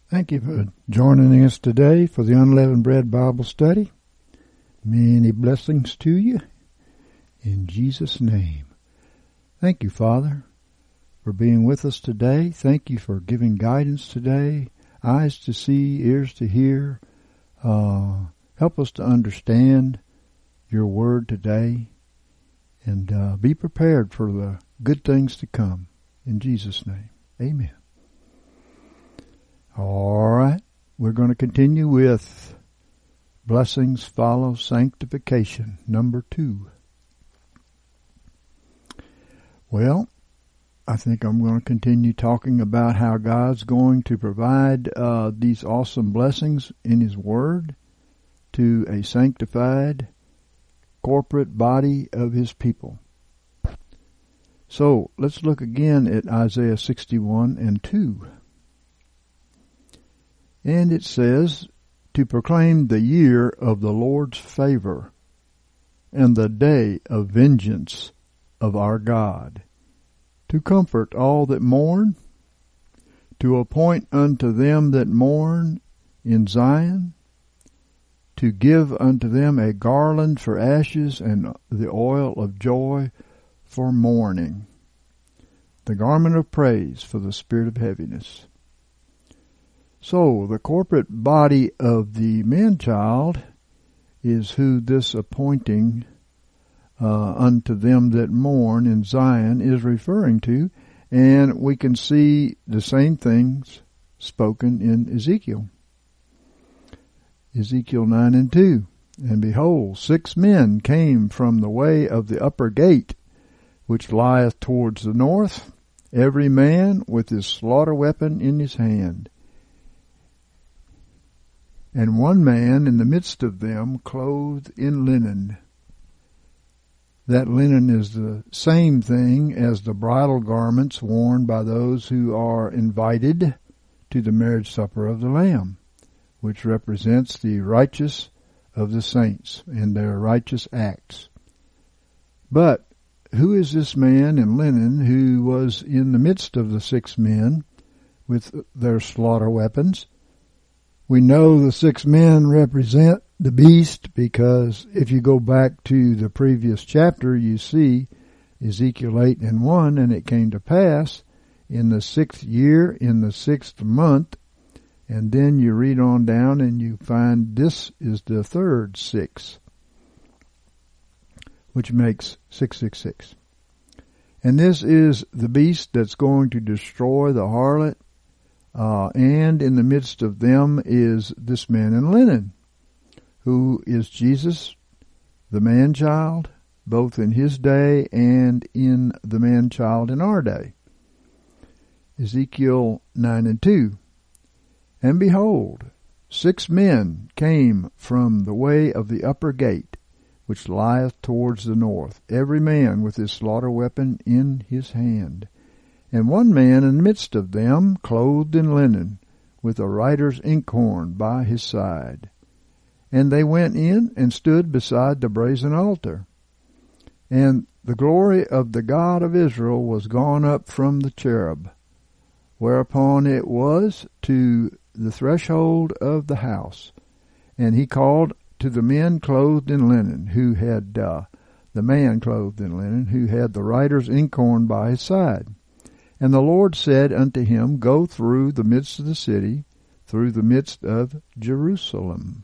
Thank you for joining us today for the Unleavened Bread Bible Study. Many blessings to you in Jesus' name. Thank you, Father, for being with us today. Thank you for giving guidance today, eyes to see, ears to hear. Help us to understand your word today and be prepared for the good things to come. In Jesus' name, amen. All right, we're going to continue with Blessings Follow Sanctification, number 2. Well, I think I'm going to continue talking about how God's going to provide these awesome blessings in His Word to a sanctified corporate body of His people. So, let's look again at Isaiah 61 and 2. And it says, to proclaim the year of the Lord's favor and the day of vengeance of our God, to comfort all that mourn, to appoint unto them that mourn in Zion, to give unto them a garland for ashes and the oil of joy for mourning, the garment of praise for the spirit of heaviness. So, the corporate body of the man-child is who this appointing unto them that mourn in Zion is referring to, and we can see the same things spoken in Ezekiel. Ezekiel 9 and 2. And behold, 6 men came from the way of the upper gate, which lieth towards the north, every man with his slaughter weapon in his hand. And one man in the midst of them clothed in linen. That linen is the same thing as the bridal garments worn by those who are invited to the marriage supper of the Lamb, which represents the righteous of the saints and their righteous acts. But who is this man in linen who was in the midst of the 6 men with their slaughter weapons? We know the 6 men represent the beast because if you go back to the previous chapter, you see Ezekiel 8 and 1, and it came to pass in the 6th year, in the 6th month, and then you read on down and you find this is the 3rd 6, which makes 666. And this is the beast that's going to destroy the harlot. And in the midst of them is this man in linen, who is Jesus, the man-child, both in his day and in the man-child in our day. Ezekiel 9 and 2. And behold, 6 men came from the way of the upper gate, which lieth towards the north, every man with his slaughter weapon in his hand. And one man in the midst of them, clothed in linen, with a writer's inkhorn by his side. And they went in and stood beside the brazen altar. And the glory of the God of Israel was gone up from the cherub, whereupon it was to the threshold of the house. And he called to the men clothed in linen, who had, the man clothed in linen, who had the writer's inkhorn by his side. And the Lord said unto him, Go through the midst of the city, through the midst of Jerusalem.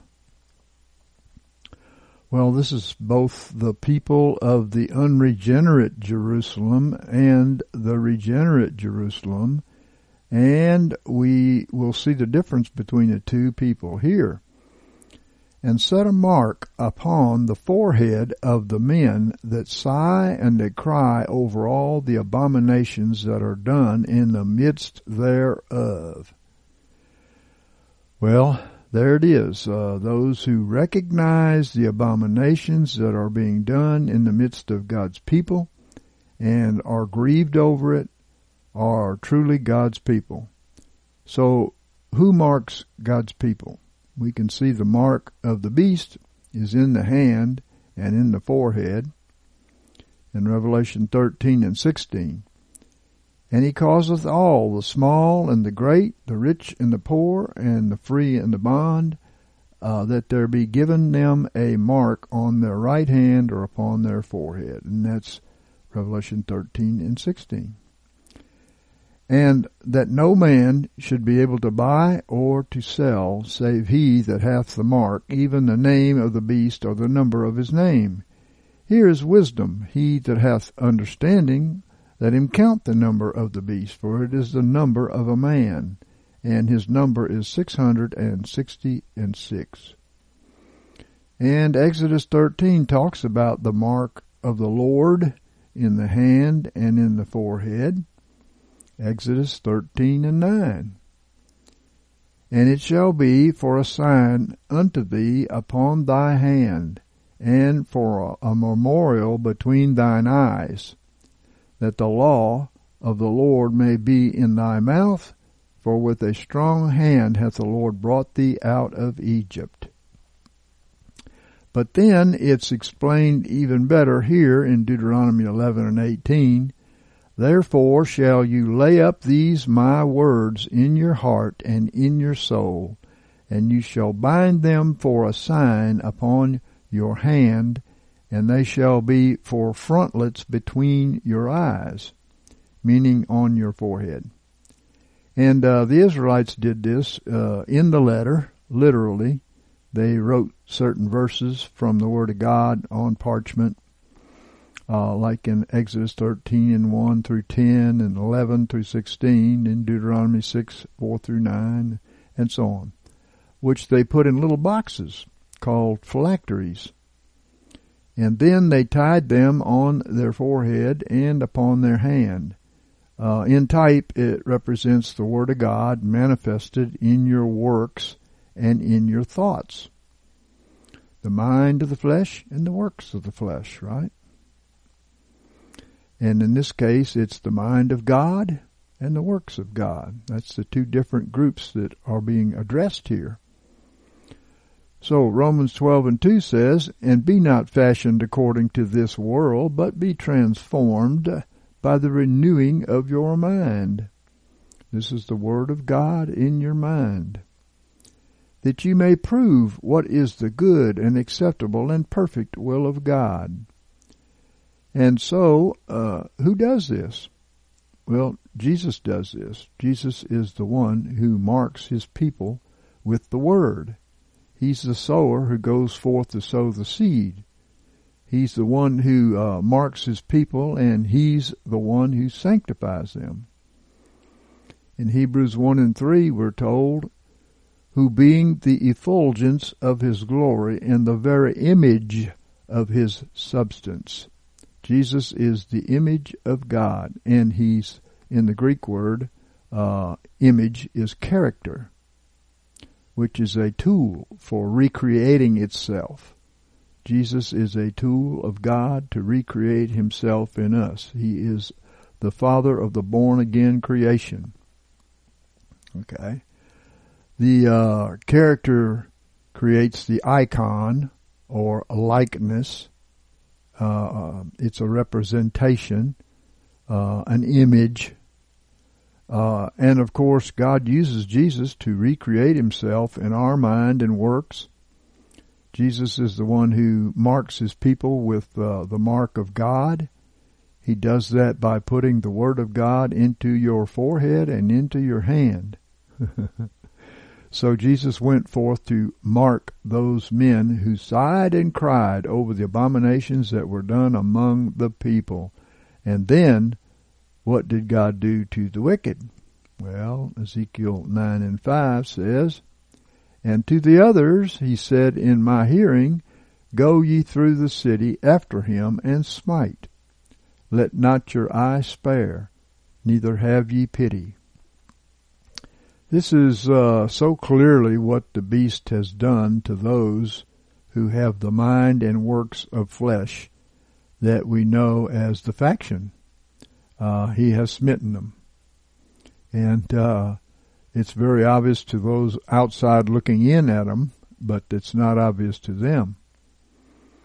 Well, this is both the people of the unregenerate Jerusalem and the regenerate Jerusalem, and we will see the difference between the two people here. And set a mark upon the forehead of the men that sigh and that cry over all the abominations that are done in the midst thereof. Well, there it is. Those who recognize the abominations that are being done in the midst of God's people and are grieved over it are truly God's people. So, who marks God's people? We can see the mark of the beast is in the hand and in the forehead in Revelation 13 and 16. And he causeth all, the small and the great, the rich and the poor, and the free and the bond, that there be given them a mark on their right hand or upon their forehead. And that's Revelation 13 and 16. And that no man should be able to buy or to sell, save he that hath the mark, even the name of the beast or the number of his name. Here is wisdom. He that hath understanding, let him count the number of the beast, for it is the number of a man, and his number is 666. And Exodus 13 talks about the mark of the Lord in the hand and in the forehead. Exodus 13 and 9. And it shall be for a sign unto thee upon thy hand, and for a memorial between thine eyes, that the law of the Lord may be in thy mouth, for with a strong hand hath the Lord brought thee out of Egypt. But then it's explained even better here in Deuteronomy 11 and 18. Therefore shall you lay up these my words in your heart and in your soul, and you shall bind them for a sign upon your hand, and they shall be for frontlets between your eyes, meaning on your forehead. And the Israelites did this in the letter, literally. They wrote certain verses from the Word of God on parchment, like in Exodus 13 and 1 through 10 and 11 through 16, in Deuteronomy 6, 4 through 9, and so on, which they put in little boxes called phylacteries. And then they tied them on their forehead and upon their hand. In type, it represents the Word of God manifested in your works and in your thoughts. The mind of the flesh and the works of the flesh, right? And in this case, it's the mind of God and the works of God. That's the two different groups that are being addressed here. So Romans 12 and 2 says, And be not fashioned according to this world, but be transformed by the renewing of your mind. This is the Word of God in your mind. That you may prove what is the good and acceptable and perfect will of God. And so, who does this? Well, Jesus does this. Jesus is the one who marks his people with the Word. He's the sower who goes forth to sow the seed. He's the one who marks his people, and he's the one who sanctifies them. In Hebrews 1 and 3, we're told, who being the effulgence of his glory and the very image of his substance. Jesus is the image of God, and he's, in the Greek word, image is character, which is a tool for recreating itself. Jesus is a tool of God to recreate himself in us. He is the Father of the born-again creation. Okay. The character creates the icon or a likeness. It's a representation, an image. And of course, God uses Jesus to recreate himself in our mind and works. Jesus is the one who marks his people with the mark of God. He does that by putting the Word of God into your forehead and into your hand. So Jesus went forth to mark those men who sighed and cried over the abominations that were done among the people. And then, what did God do to the wicked? Well, Ezekiel 9 and 5 says, And to the others he said in my hearing, Go ye through the city after him, and smite. Let not your eye spare, neither have ye pity. This is so clearly what the beast has done to those who have the mind and works of flesh that we know as the faction. He has smitten them. And it's very obvious to those outside looking in at them, but it's not obvious to them.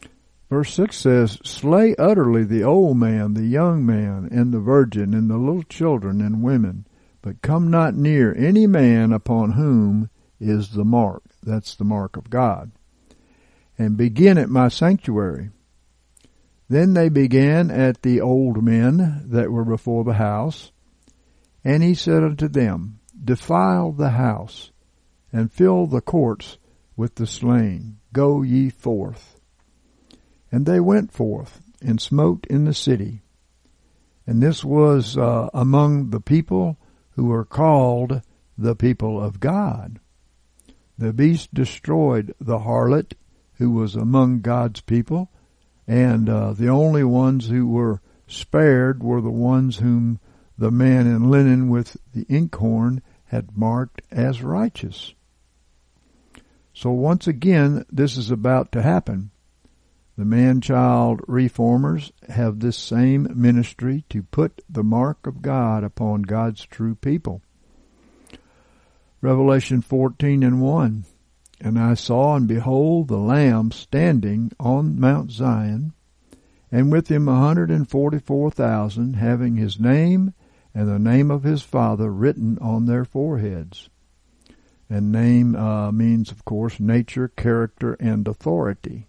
Verse 6 says, Slay utterly the old man, the young man, and the virgin, and the little children and women, but come not near any man upon whom is the mark. That's the mark of God. And begin at my sanctuary. Then they began at the old men that were before the house. And he said unto them, Defile the house, and fill the courts with the slain. Go ye forth. And they went forth, and smote in the city. And this was among the people who were called the people of God. The beast destroyed the harlot who was among God's people, and the only ones who were spared were the ones whom the man in linen with the inkhorn had marked as righteous. So once again, this is about to happen. The man-child reformers have this same ministry to put the mark of God upon God's true people. Revelation 14:1, And I saw, and behold, the Lamb standing on Mount Zion, and with him 144,000, having his name and the name of his Father written on their foreheads. And name means, of course, nature, character, and authority.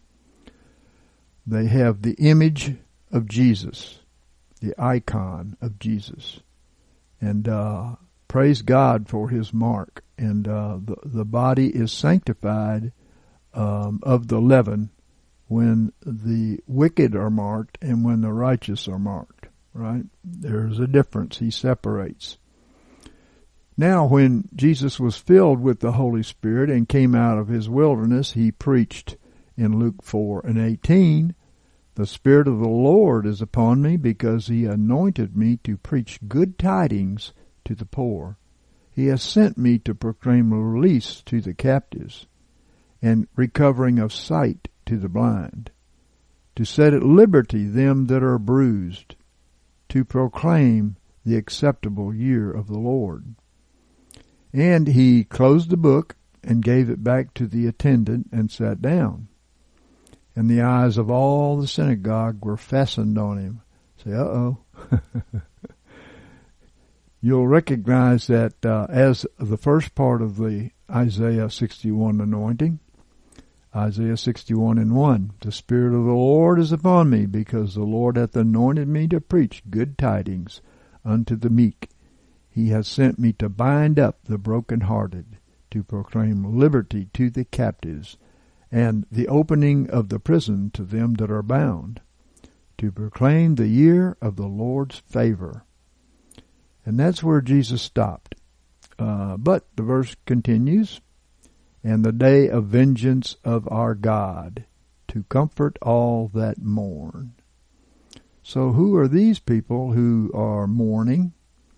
They have the image of Jesus, the icon of Jesus. And praise God for his mark. And the body is sanctified of the leaven when the wicked are marked and when the righteous are marked, right? There's a difference. He separates. Now, when Jesus was filled with the Holy Spirit and came out of his wilderness, he preached in Luke 4:18, The Spirit of the Lord is upon me, because he anointed me to preach good tidings to the poor. He has sent me to proclaim release to the captives, and recovering of sight to the blind, to set at liberty them that are bruised, to proclaim the acceptable year of the Lord. And he closed the book and gave it back to the attendant and sat down. And the eyes of all the synagogue were fastened on him. Say, uh-oh. You'll recognize that as the first part of the Isaiah 61 anointing. Isaiah 61:1, The Spirit of the Lord is upon me, because the Lord hath anointed me to preach good tidings unto the meek. He has sent me to bind up the brokenhearted, to proclaim liberty to the captives, and the opening of the prison to them that are bound, to proclaim the year of the Lord's favor. And that's where Jesus stopped. But the verse continues, And the day of vengeance of our God, to comfort all that mourn. So who are these people who are mourning?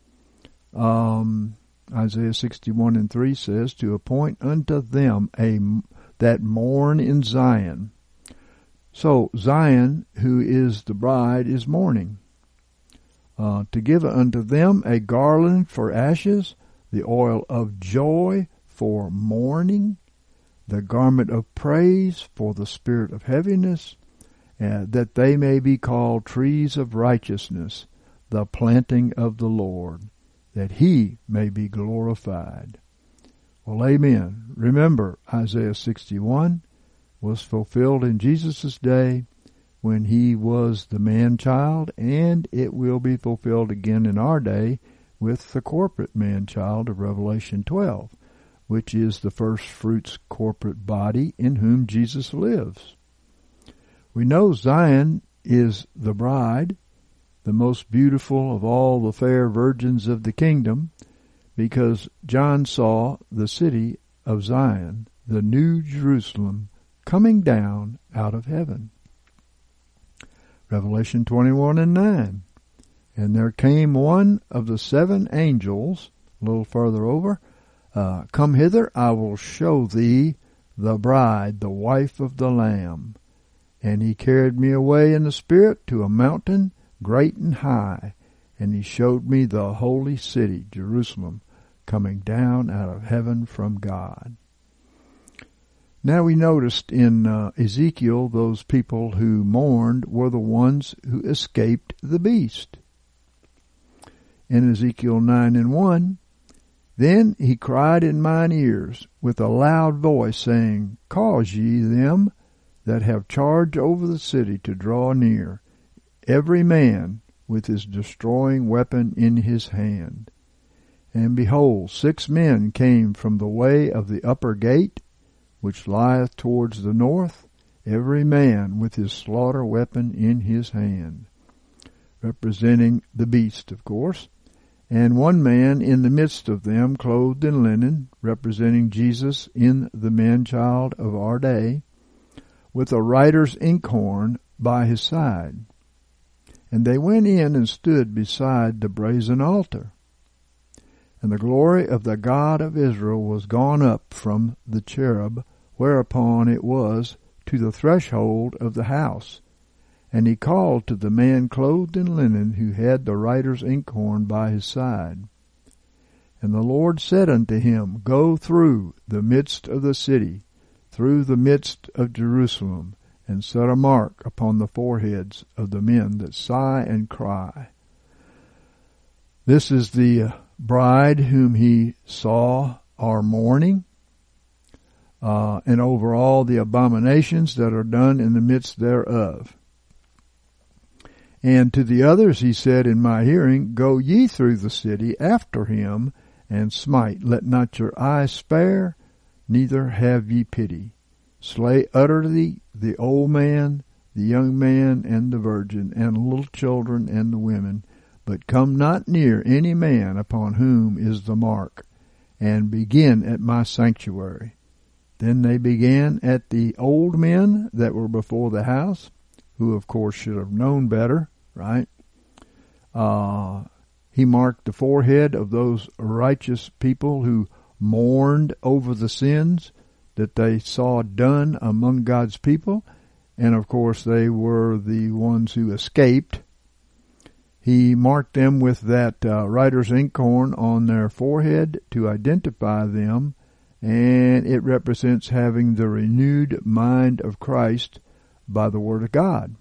Isaiah 61:3 says, To appoint unto them that mourn in Zion. So Zion, who is the bride, is mourning. To give unto them a garland for ashes, the oil of joy for mourning, the garment of praise for the spirit of heaviness, that they may be called trees of righteousness, the planting of the Lord, that he may be glorified. Well, amen. Remember, Isaiah 61 was fulfilled in Jesus' day when he was the man-child, and it will be fulfilled again in our day with the corporate man-child of Revelation 12, which is the first fruits corporate body in whom Jesus lives. We know Zion is the bride, the most beautiful of all the fair virgins of the kingdom, because John saw the city of Zion, the new Jerusalem, coming down out of heaven. Revelation 21:9. And there came one of the 7 angels, a little further over, Come hither, I will show thee the bride, the wife of the Lamb. And he carried me away in the Spirit to a mountain great and high, and he showed me the holy city, Jerusalem, coming down out of heaven from God. Now we noticed in Ezekiel, those people who mourned were the ones who escaped the beast. In Ezekiel 9:1, then he cried in mine ears with a loud voice, saying, Cause ye them that have charge over the city to draw near, every man with his destroying weapon in his hand. And behold, 6 men came from the way of the upper gate, which lieth towards the north, every man with his slaughter weapon in his hand, representing the beast, of course, and 1 man in the midst of them, clothed in linen, representing Jesus in the man-child of our day, with a writer's inkhorn by his side. And they went in and stood beside the brazen altar. And the glory of the God of Israel was gone up from the cherub, whereupon it was, to the threshold of the house. And he called to the man clothed in linen, who had the writer's inkhorn by his side. And the Lord said unto him, Go through the midst of the city, through the midst of Jerusalem, and set a mark upon the foreheads of the men that sigh and cry. This is the bride whom he saw are mourning, and over all the abominations that are done in the midst thereof. And to the others he said in my hearing, Go ye through the city after him, and smite. Let not your eyes spare, neither have ye pity. Slay utterly the old man, the young man, and the virgin, and little children, and the women, but come not near any man upon whom is the mark, and begin at my sanctuary. Then they began at the old men that were before the house, who of course should have known better, right? He marked the forehead of those righteous people who mourned over the sins that they saw done among God's people, and of course they were the ones who escaped. He marked them with that writer's inkhorn on their forehead to identify them, and it represents having the renewed mind of Christ by the Word of God.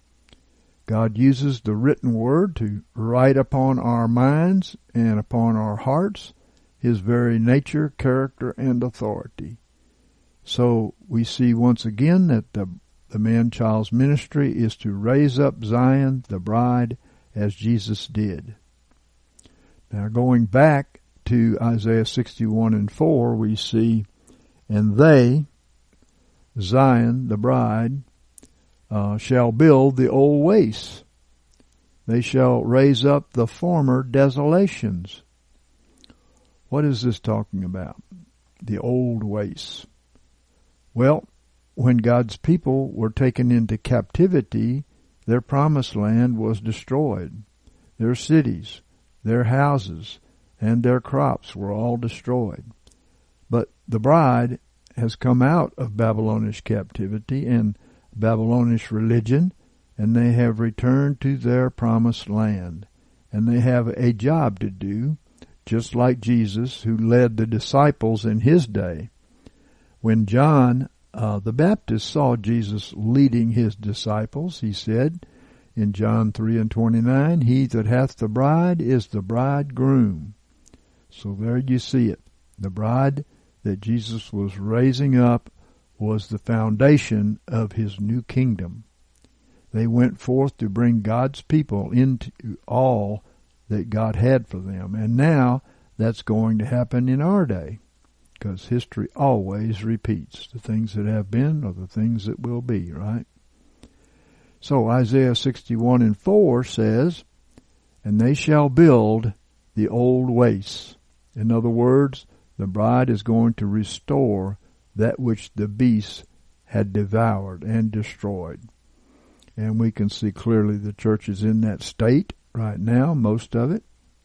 God uses the written Word to write upon our minds and upon our hearts His very nature, character, and authority. So we see once again that the man-child's ministry is to raise up Zion, the bride, as Jesus did. Now going back to Isaiah 61:4, we see, And they, Zion, the bride, shall build the old wastes. They shall raise up the former desolations. What is this talking about? The old wastes. Well, when God's people were taken into captivity, their promised land was destroyed. Their cities, their houses, and their crops were all destroyed. But the bride has come out of Babylonish captivity and Babylonish religion, and they have returned to their promised land. And they have a job to do, just like Jesus, who led the disciples in his day. When John the Baptist saw Jesus leading his disciples, he said in John 3:29, He that hath the bride is the bridegroom. So there you see it. The bride that Jesus was raising up was the foundation of his new kingdom. They went forth to bring God's people into all that God had for them. And now that's going to happen in our day, because history always repeats. The things that have been are the things that will be, right? So Isaiah 61:4 says, And they shall build the old wastes. In other words, the bride is going to restore that which the beast had devoured and destroyed. And we can see clearly the church is in that state right now, most of it.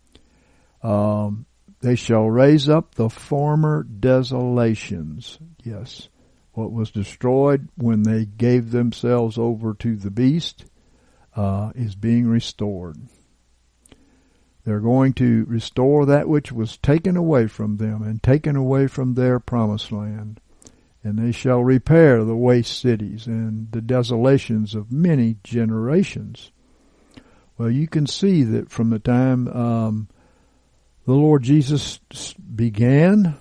They shall raise up the former desolations. Yes, what was destroyed when they gave themselves over to the beast is being restored. They're going to restore that which was taken away from them and taken away from their promised land. and they shall repair the waste cities and the desolations of many generations. Well, you can see that from the time the Lord Jesus began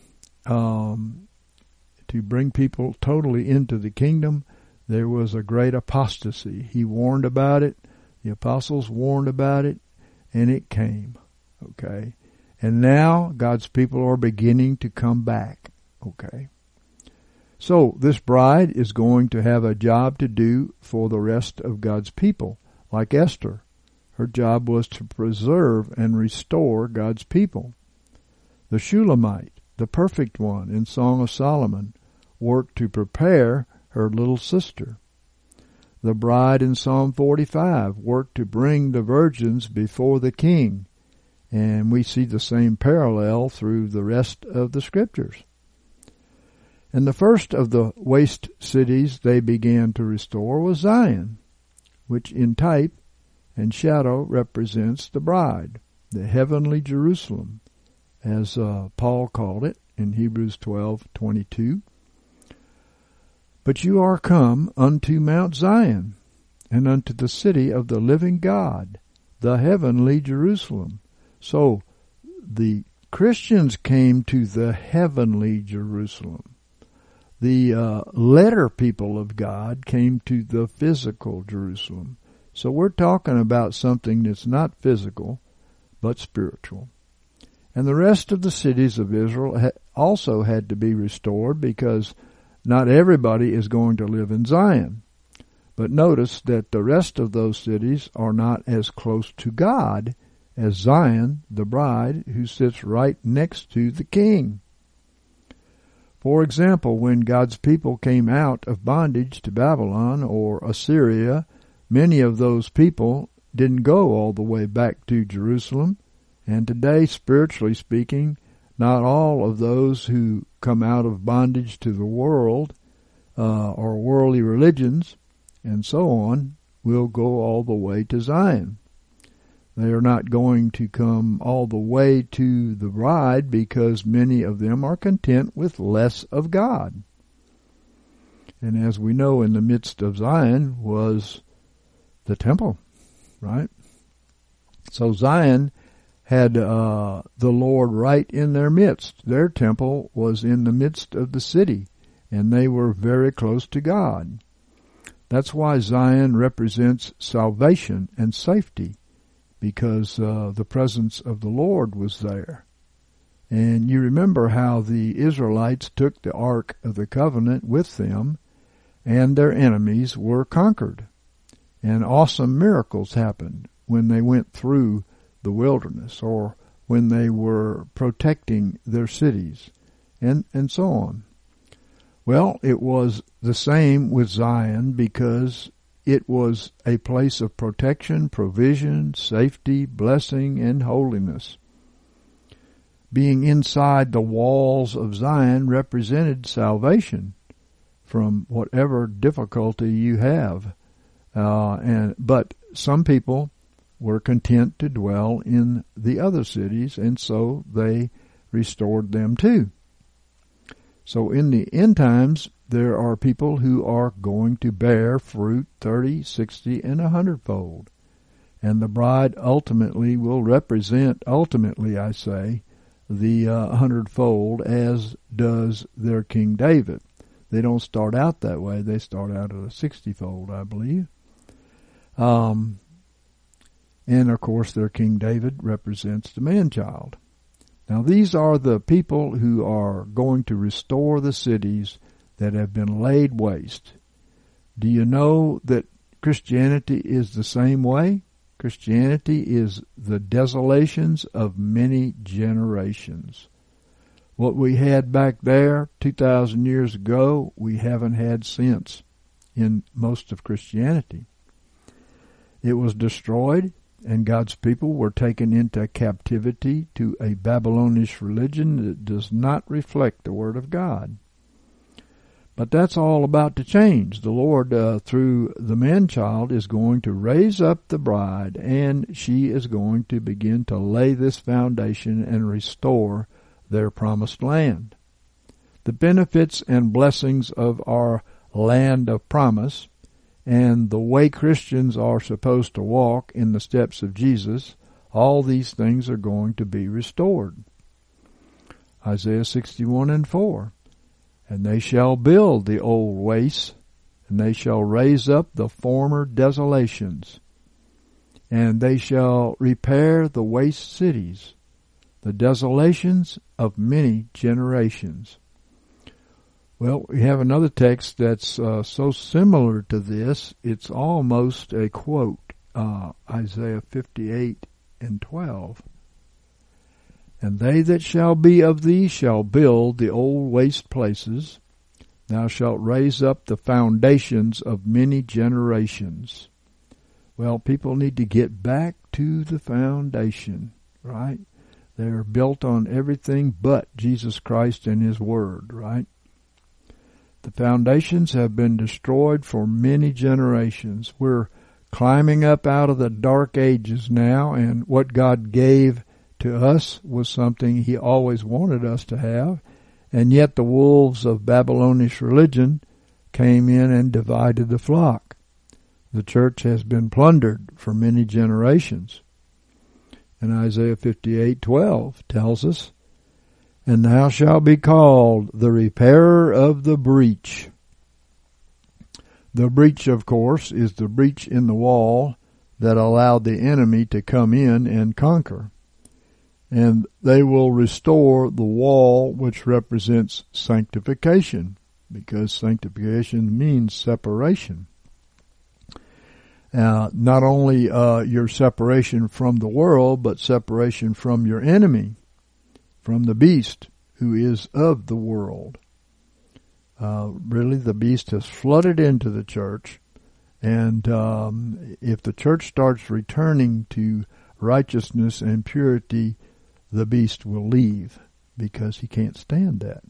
to bring people totally into the kingdom, there was a great apostasy. He warned about it. The apostles warned about it, and it came. Okay? And now God's people are beginning to come back. Okay? So this bride is going to have a job to do for the rest of God's people, like Esther. Her job was to preserve and restore God's people. The Shulamite, the perfect one in Song of Solomon, worked to prepare her little sister. The bride in Psalm 45 worked to bring the virgins before the king, and we see the same parallel through the rest of the scriptures. And the first of the waste cities they began to restore was Zion, which in type and shadow represents the bride, the heavenly Jerusalem, as Paul called it in Hebrews 12:22. But you are come unto Mount Zion, and unto the city of the living God, the heavenly Jerusalem. So the Christians came to the heavenly Jerusalem. The letter people of God came to the physical Jerusalem. So we're talking about something that's not physical, but spiritual. And the rest of the cities of Israel also had to be restored, because not everybody is going to live in Zion. But notice that the rest of those cities are not as close to God as Zion, the bride, who sits right next to the king. For example, when God's people came out of bondage to Babylon or Assyria, many of those people didn't go all the way back to Jerusalem. And today, spiritually speaking, not all of those who come out of bondage to the world or worldly religions and so on will go all the way to Zion. They are not going to come all the way to the bride, because many of them are content with less of God. And as we know, in the midst of Zion was the temple, right? So Zion had the Lord right in their midst. Their temple was in the midst of the city, and they were very close to God. That's why Zion represents salvation and safety, because the presence of the Lord was there. And you remember how the Israelites took the Ark of the Covenant with them, and their enemies were conquered. And awesome miracles happened when they went through the wilderness, or when they were protecting their cities, and so on. Well, it was the same with Zion, because it was a place of protection, provision, safety, blessing, and holiness. Being inside the walls of Zion represented salvation from whatever difficulty you have. But some people were content to dwell in the other cities, and so they restored them too. So in the end times, there are people who are going to bear fruit 30, 60, and 100-fold. And the bride ultimately will represent, I say, the 100-fold, as does their King David. They don't start out that way. They start out at a 60-fold, I believe. And, of course, their King David represents the man-child. Now, these are the people who are going to restore the cities that have been laid waste. Do you know that Christianity is the same way? Christianity is the desolations of many generations. What we had back there 2,000 years ago, we haven't had since in most of Christianity. It was destroyed, and God's people were taken into captivity to a Babylonish religion that does not reflect the Word of God. But that's all about to change. The Lord, through the man-child, is going to raise up the bride, and she is going to begin to lay this foundation and restore their promised land. the benefits and blessings of our land of promise, and the way Christians are supposed to walk in the steps of Jesus, all these things are going to be restored. Isaiah 61:4, and they shall build the old wastes, and they shall raise up the former desolations, and they shall repair the waste cities, the desolations of many generations. Well, we have another text that's so similar to this, it's almost a quote, Isaiah 58:12. And they that shall be of thee shall build the old waste places. Thou shalt raise up the foundations of many generations. Well, people need to get back to the foundation, right? They're built on everything but Jesus Christ and His Word, right? The foundations have been destroyed for many generations. We're climbing up out of the dark ages now, and what God gave to us was something He always wanted us to have, and yet the wolves of Babylonish religion came in and divided the flock. The church has been plundered for many generations. And Isaiah 58:12 tells us, and thou shalt be called the repairer of the breach. The breach, of course, is the breach in the wall that allowed the enemy to come in and conquer. And they will restore the wall which represents sanctification, because sanctification means separation. Not only your separation from the world, but separation from your enemy, from the beast who is of the world. Really, the beast has flooded into the church, and if the church starts returning to righteousness and purity, the beast will leave, because he can't stand that.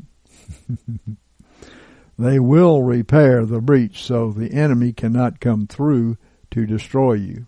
They will repair the breach so the enemy cannot come through to destroy you.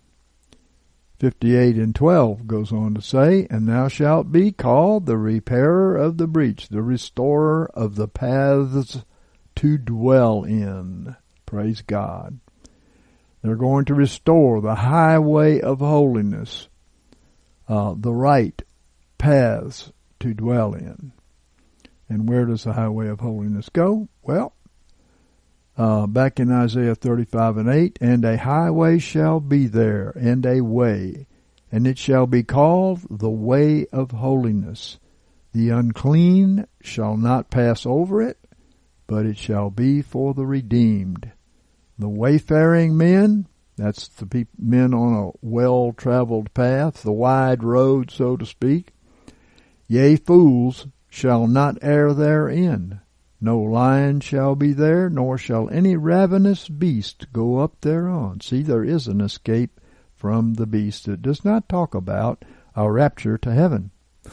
58:12 goes on to say, and thou shalt be called the repairer of the breach, the restorer of the paths to dwell in. Praise God. They're going to restore the highway of holiness, the right paths to dwell in. And where does the highway of holiness go? Well, back in Isaiah 35:8, and a highway shall be there, and a way, and it shall be called the way of holiness. The unclean shall not pass over it, but it shall be for the redeemed. The wayfaring men, that's the men on a well-traveled path, the wide road, so to speak. Yea, fools shall not err therein. No lion shall be there, nor shall any ravenous beast go up thereon. See, there is an escape from the beast. It does not talk about a rapture to heaven.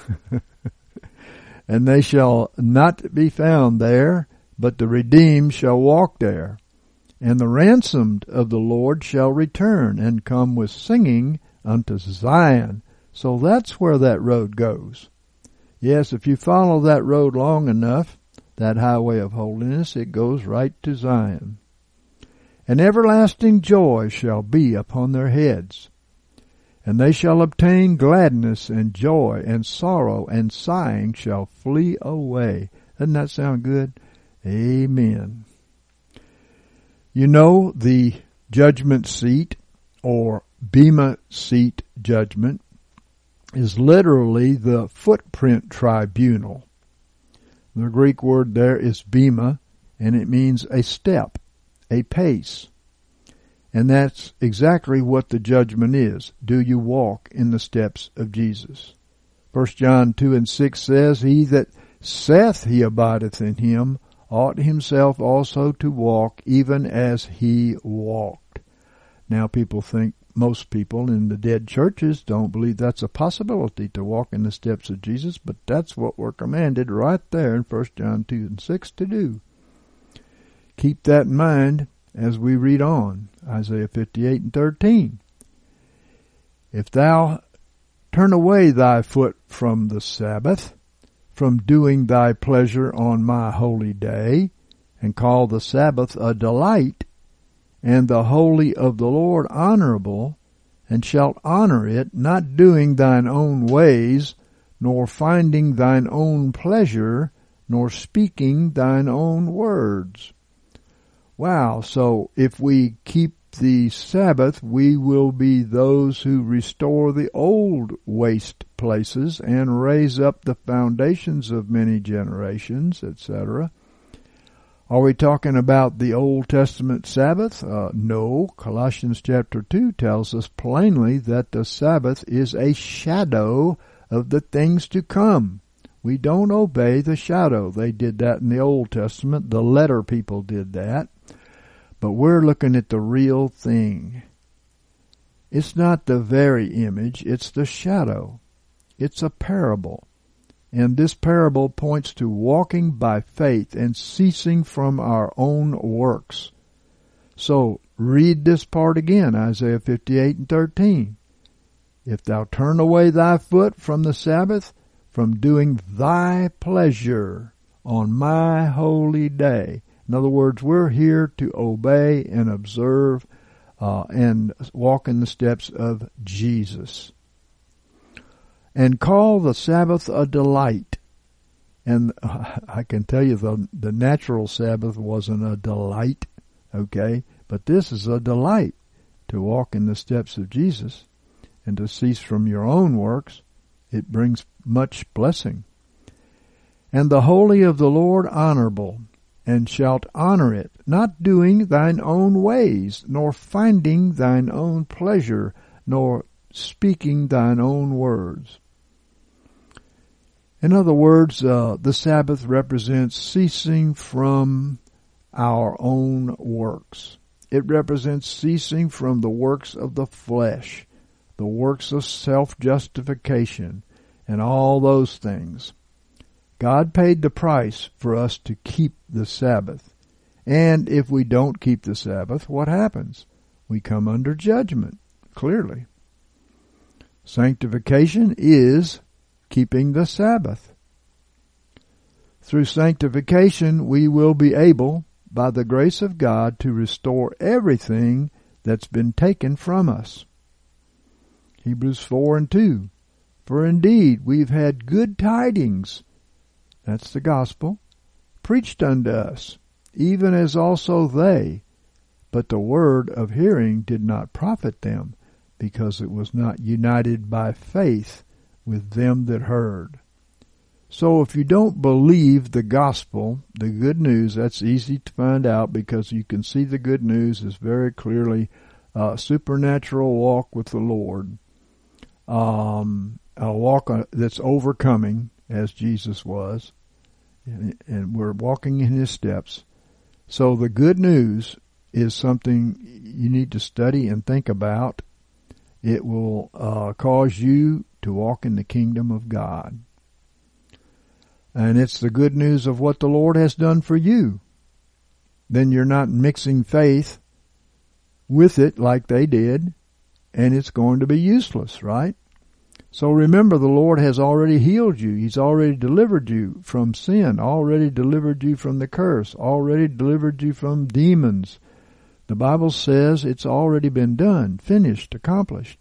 And they shall not be found there, but the redeemed shall walk there. And the ransomed of the Lord shall return and come with singing unto Zion. So that's where that road goes. Yes, if you follow that road long enough, that highway of holiness, it goes right to Zion. And everlasting joy shall be upon their heads. And they shall obtain gladness and joy, and sorrow and sighing shall flee away. Doesn't that sound good? Amen. You know, the judgment seat, or Bema seat judgment, is literally the footprint tribunal. The Greek word there is bema, and it means a step, a pace. And that's exactly what the judgment is. Do you walk in the steps of Jesus? 1 John 2:6 says, he that saith he abideth in him ought himself also to walk even as he walked. Now most people in the dead churches don't believe that's a possibility to walk in the steps of Jesus, but that's what we're commanded right there in 1 John 2:6 to do. Keep that in mind as we read on, Isaiah 58:13. If thou turn away thy foot from the Sabbath, from doing thy pleasure on my holy day, and call the Sabbath a delight, and the holy of the Lord honorable, and shalt honor it, not doing thine own ways, nor finding thine own pleasure, nor speaking thine own words. Wow, so if we keep the Sabbath, we will be those who restore the old waste places and raise up the foundations of many generations, etc. Are we talking about the Old Testament Sabbath? No. Colossians chapter 2 tells us plainly that the Sabbath is a shadow of the things to come. We don't obey the shadow. They did that in the Old Testament. The letter people did that. But we're looking at the real thing. It's not the very image, it's the shadow. It's a parable. And this parable points to walking by faith and ceasing from our own works. So read this part again, Isaiah 58:13. If thou turn away thy foot from the Sabbath, from doing thy pleasure on my holy day. In other words, we're here to obey and observe and walk in the steps of Jesus. And call the Sabbath a delight. And I can tell you the natural Sabbath wasn't a delight, okay? But this is a delight, to walk in the steps of Jesus and to cease from your own works. It brings much blessing. And the holy of the Lord honorable, and shalt honor it, not doing thine own ways, nor finding thine own pleasure, nor speaking thine own words. In other words, the Sabbath represents ceasing from our own works. It represents ceasing from the works of the flesh, the works of self-justification, and all those things. God paid the price for us to keep the Sabbath. And if we don't keep the Sabbath, what happens? We come under judgment, clearly. Sanctification is keeping the Sabbath. Through sanctification, we will be able, by the grace of God, to restore everything that's been taken from us. Hebrews 4:2. For indeed we've had good tidings, that's the gospel, preached unto us, even as also they, but the word of hearing did not profit them, because it was not united by faith with them that heard. So if you don't believe the gospel, the good news, that's easy to find out because you can see the good news is very clearly a supernatural walk with the Lord, a walk that's overcoming, as Jesus was, and we're walking in his steps. So the good news is something you need to study and think about. It will cause you to walk in the kingdom of God. And it's the good news of what the Lord has done for you. Then you're not mixing faith with it like they did, and it's going to be useless, right? So remember, the Lord has already healed you. He's already delivered you from sin, already delivered you from the curse, already delivered you from demons. The Bible says it's already been done, finished, accomplished.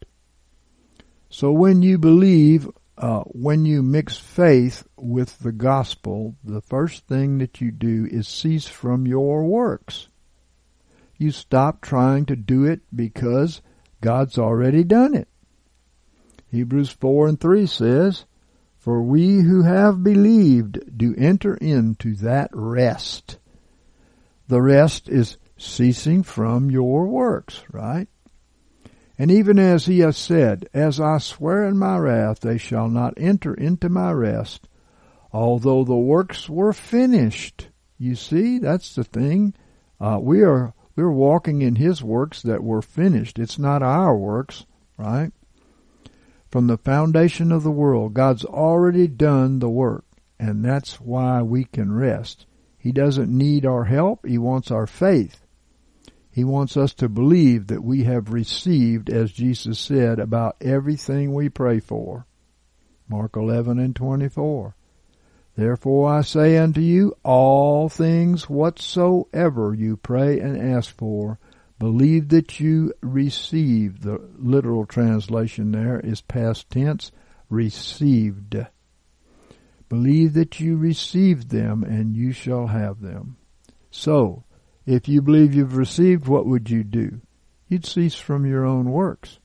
So when you believe, when you mix faith with the gospel, the first thing that you do is cease from your works. You stop trying to do it because God's already done it. Hebrews 4:3 says, For we who have believed do enter into that rest. The rest is ceasing from your works, right? And even as he has said, As I swear in my wrath, they shall not enter into my rest, although the works were finished. You see, that's the thing. We're walking in his works that were finished. It's not our works, right? From the foundation of the world, God's already done the work, and that's why we can rest. He doesn't need our help. He wants our faith. He wants us to believe that we have received, as Jesus said, about everything we pray for. Mark 11:24. Therefore I say unto you, all things whatsoever you pray and ask for, believe that you receive. The literal translation there is past tense, received. Believe that you received them, and you shall have them. So, if you believe you've received, what would you do? You'd cease from your own works.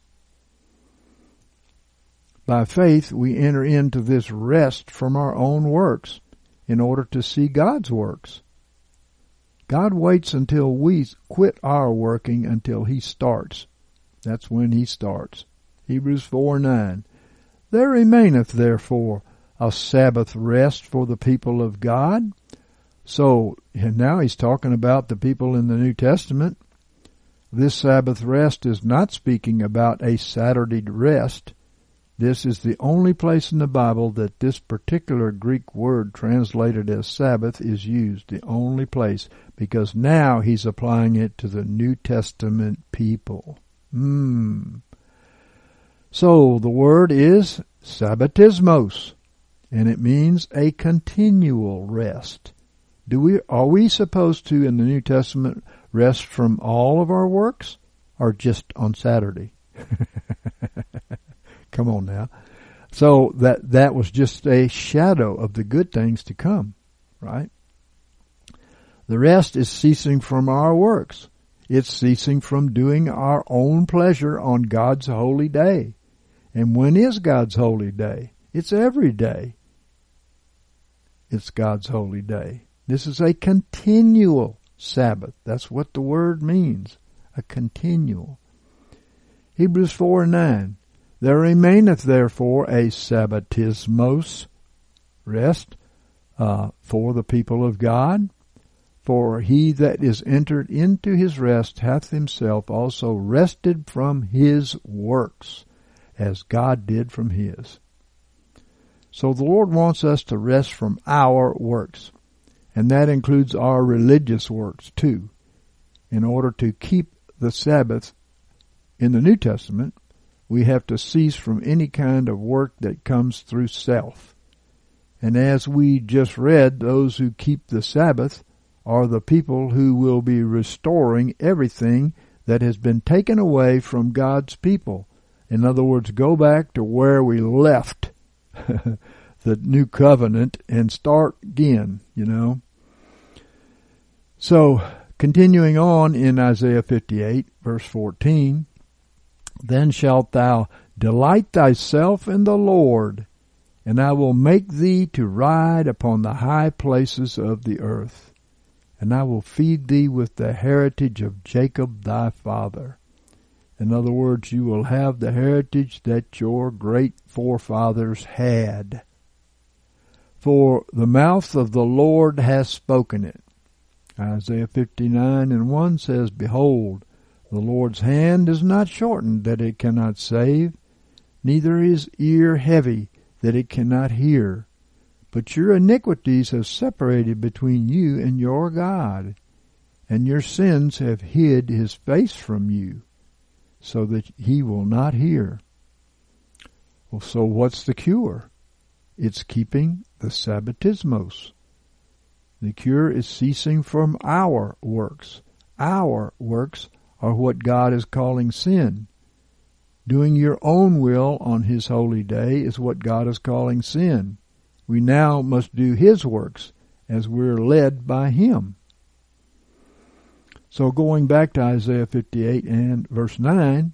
By faith, we enter into this rest from our own works in order to see God's works. God waits until we quit our working until He starts. That's when He starts. Hebrews 4:9. There remaineth therefore a Sabbath rest for the people of God. So, and now he's talking about the people in the New Testament. This Sabbath rest is not speaking about a Saturday rest. This is the only place in the Bible that this particular Greek word translated as Sabbath is used. The only place, because now he's applying it to the New Testament people. So the word is sabbatismos, and it means a continual rest. Are we supposed to, in the New Testament, rest from all of our works, or just on Saturday? Come on now. So that was just a shadow of the good things to come, right? The rest is ceasing from our works. It's ceasing from doing our own pleasure on God's holy day. And when is God's holy day? It's every day. It's God's holy day. This is a continual Sabbath. That's what the word means, a continual. Hebrews 4:9. There remaineth therefore a sabbatismos, rest, for the people of God. For he that is entered into his rest hath himself also rested from his works, as God did from his. So the Lord wants us to rest from our works, and that includes our religious works too. In order to keep the Sabbath in the New Testament, we have to cease from any kind of work that comes through self. And as we just read, those who keep the Sabbath are the people who will be restoring everything that has been taken away from God's people. In other words, go back to where we left the new covenant and start again, So, continuing on in Isaiah 58, verse 14, then shalt thou delight thyself in the Lord, and I will make thee to ride upon the high places of the earth, and I will feed thee with the heritage of Jacob thy father. In other words, you will have the heritage that your great forefathers had. For the mouth of the Lord has spoken it. Isaiah 59:1 says, Behold, the Lord's hand is not shortened that it cannot save, neither his ear heavy that it cannot hear. But your iniquities have separated between you and your God, and your sins have hid his face from you, so that he will not hear. Well, so what's the cure? It's keeping the sabbatismos. The cure is ceasing from our works. Our works are what God is calling sin. Doing your own will on his holy day is what God is calling sin. We now must do his works as we're led by him. So going back to Isaiah 58 and verse 9,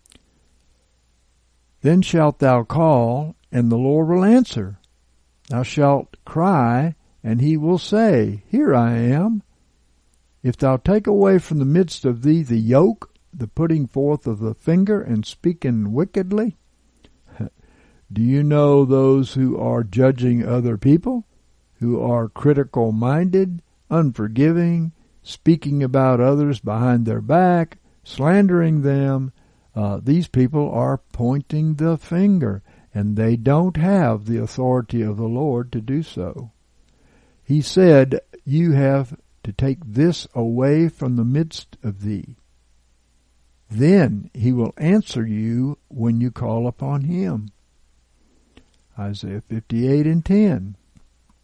then shalt thou call, and the Lord will answer. Thou shalt cry, and he will say, Here I am. If thou take away from the midst of thee the yoke, the putting forth of the finger, and speaking wickedly, do you know those who are judging other people, who are critical-minded, unforgiving, speaking about others behind their back, slandering them? These people are pointing the finger, and they don't have the authority of the Lord to do so. He said, you have to take this away from the midst of thee. Then he will answer you when you call upon him. Isaiah 58:10.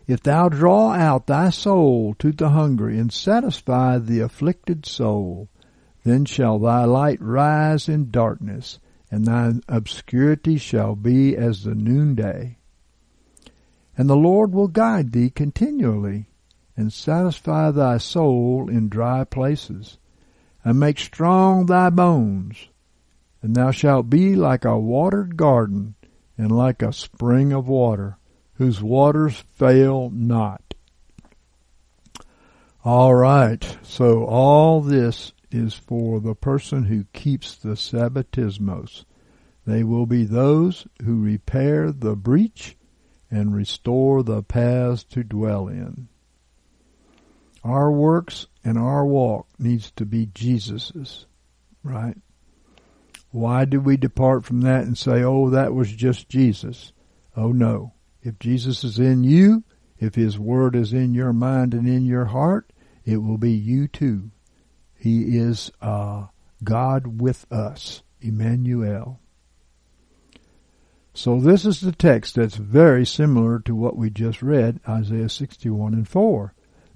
If thou draw out thy soul to the hungry, and satisfy the afflicted soul, then shall thy light rise in darkness, and thine obscurity shall be as the noonday. And the Lord will guide thee continually, and satisfy thy soul in dry places, and make strong thy bones. And thou shalt be like a watered garden, and like a spring of water, whose waters fail not. All right, so all this is for the person who keeps the Sabbatismos. They will be those who repair the breach and restore the paths to dwell in. Our works and our walk needs to be Jesus's, right? Why do we depart from that and say, oh, that was just Jesus? Oh, no. If Jesus is in you, if His Word is in your mind and in your heart, it will be you too. He is God with us, Emmanuel. So this is the text that's very similar to what we just read, Isaiah 61:4.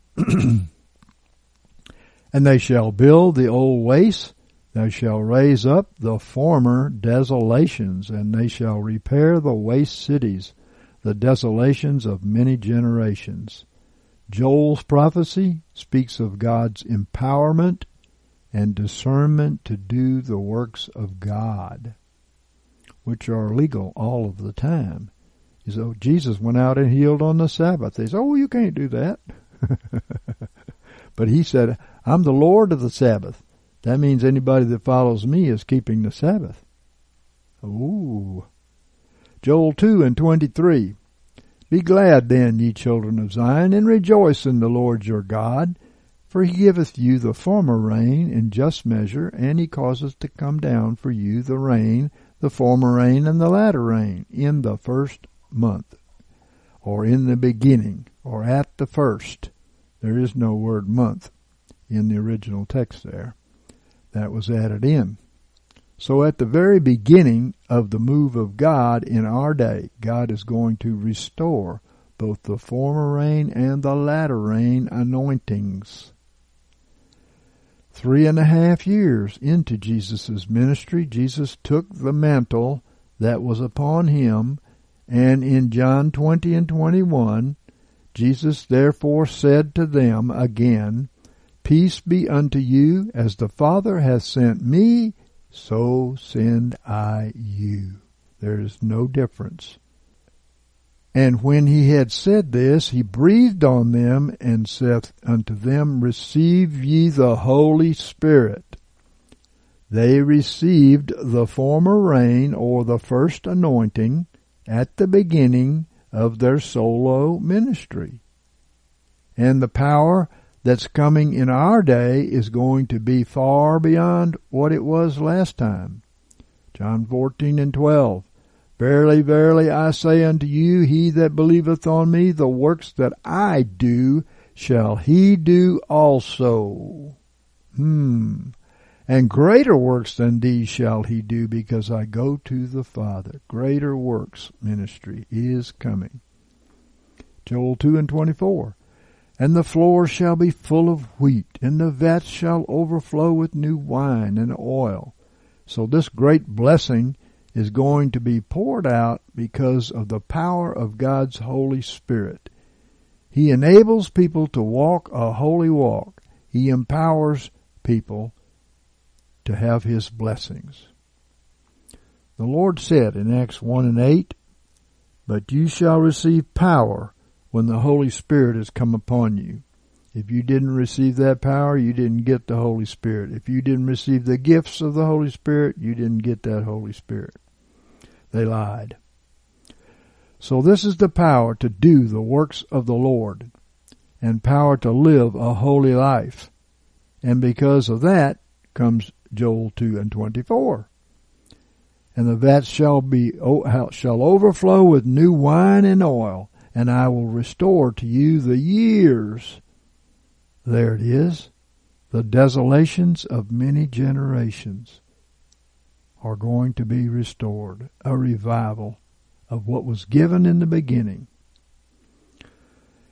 And they shall build the old wastes, they shall raise up the former desolations, and they shall repair the waste cities, the desolations of many generations. Joel's prophecy speaks of God's empowerment and discernment to do the works of God, which are legal all of the time. So Jesus went out and healed on the Sabbath. They said, oh, you can't do that. But He said, I'm the Lord of the Sabbath. That means anybody that follows me is keeping the Sabbath. Ooh. Joel 2:23. Be glad then, ye children of Zion, and rejoice in the Lord your God, for He giveth you the former rain in just measure, and He causeth to come down for you the rain, the former rain and the latter rain, in the first month, or in the beginning, or at the first. There is no word month in the original text there. That was added in. So at the very beginning of the move of God in our day, God is going to restore both the former rain and the latter rain anointings. 3.5 years into Jesus' ministry, Jesus took the mantle that was upon Him, and in John 20:21, Jesus therefore said to them again, Peace be unto you, as the Father hath sent me, so send I you. There is no difference. And when He had said this, He breathed on them and saith unto them, Receive ye the Holy Spirit. They received the former rain, or the first anointing, at the beginning of their solo ministry. And the power that's coming in our day is going to be far beyond what it was last time. John 14:12. Verily, verily, I say unto you, he that believeth on me, the works that I do, shall he do also. And greater works than these shall he do, because I go to the Father. Greater works ministry is coming. Joel 2:24. And the floor shall be full of wheat, and the vats shall overflow with new wine and oil. So this great blessing is going to be poured out because of the power of God's Holy Spirit. He enables people to walk a holy walk. He empowers people to have His blessings. The Lord said in Acts 1:8, But you shall receive power when the Holy Spirit has come upon you. If you didn't receive that power, you didn't get the Holy Spirit. If you didn't receive the gifts of the Holy Spirit, you didn't get that Holy Spirit. They lied. So this is the power to do the works of the Lord, and power to live a holy life. And because of that comes Joel 2:24. And the vats shall overflow with new wine and oil, and I will restore to you the years. There it is. The desolations of many generations are going to be restored. A revival of what was given in the beginning.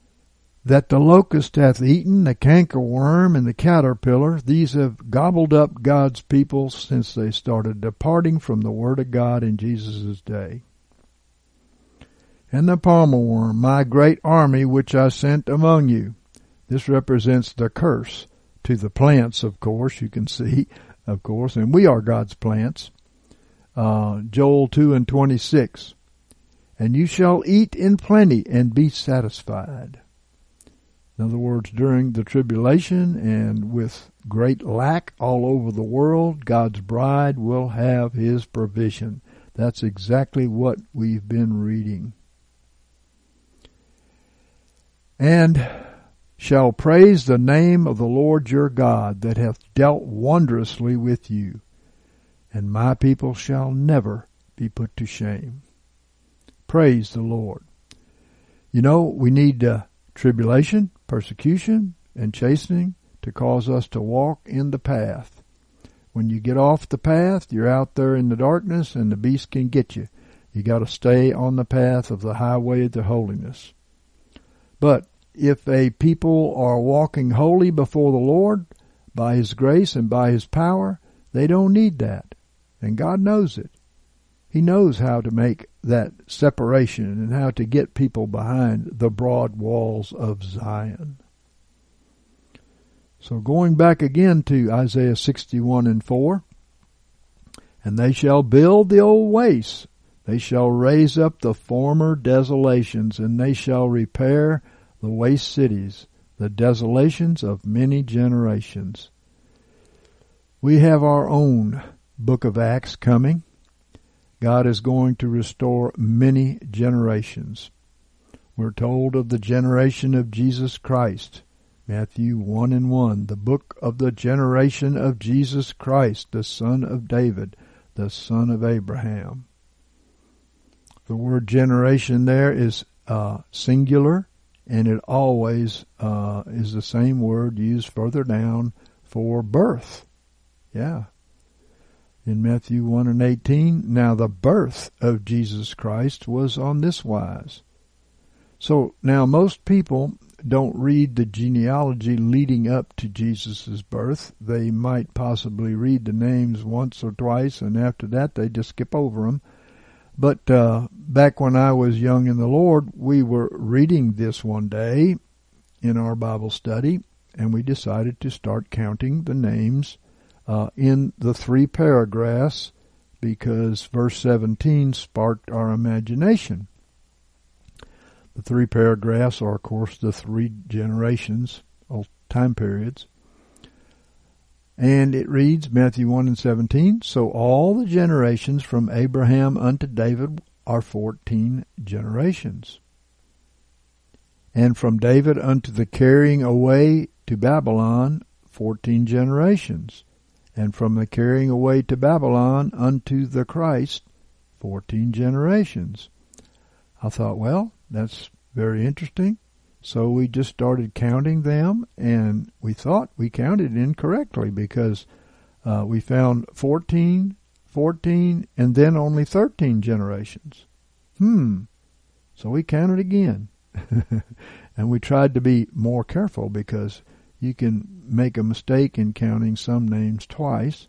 that the locust hath eaten, the cankerworm and the caterpillar. These have gobbled up God's people since they started departing from the Word of God in Jesus' day. And the palmer worm, my great army which I sent among you. This represents the curse to the plants, of course, you can see, of course, and we are God's plants. Joel 2:26. And you shall eat in plenty and be satisfied. In other words, during the tribulation and with great lack all over the world, God's bride will have His provision. That's exactly what we've been reading. And shall praise the name of the Lord your God that hath dealt wondrously with you, and my people shall never be put to shame. Praise the Lord. You know, we need tribulation, persecution, and chastening to cause us to walk in the path. When you get off the path, you're out there in the darkness and the beast can get you. You got to stay on the path of the highway to holiness. But if a people are walking holy before the Lord by His grace and by His power, they don't need that. And God knows it. He knows how to make that separation and how to get people behind the broad walls of Zion. So going back again to Isaiah 61:4, and they shall build the old wastes, they shall raise up the former desolations, and they shall repair the waste cities, the desolations of many generations. We have our own book of Acts coming. God is going to restore many generations. We're told of the generation of Jesus Christ. Matthew 1:1, the book of the generation of Jesus Christ, the son of David, the son of Abraham. The word generation there is singular, and it always is the same word used further down for birth. Yeah. In Matthew 1:18, now the birth of Jesus Christ was on this wise. So now most people don't read the genealogy leading up to Jesus' birth. They might possibly read the names once or twice, and after that they just skip over them. But back when I was young in the Lord, we were reading this one day in our Bible study, and we decided to start counting the names in the 3 paragraphs, because verse 17 sparked our imagination. The 3 paragraphs are, of course, the 3 generations, or time periods. And it reads, Matthew 1:17, so all the generations from Abraham unto David are 14 generations. And from David unto the carrying away to Babylon, 14 generations. And from the carrying away to Babylon unto the Christ, 14 generations. I thought, well, that's very interesting. So we just started counting them, and we thought we counted incorrectly because we found 14, and then only 13 generations. So we counted again. And we tried to be more careful because you can make a mistake in counting some names twice.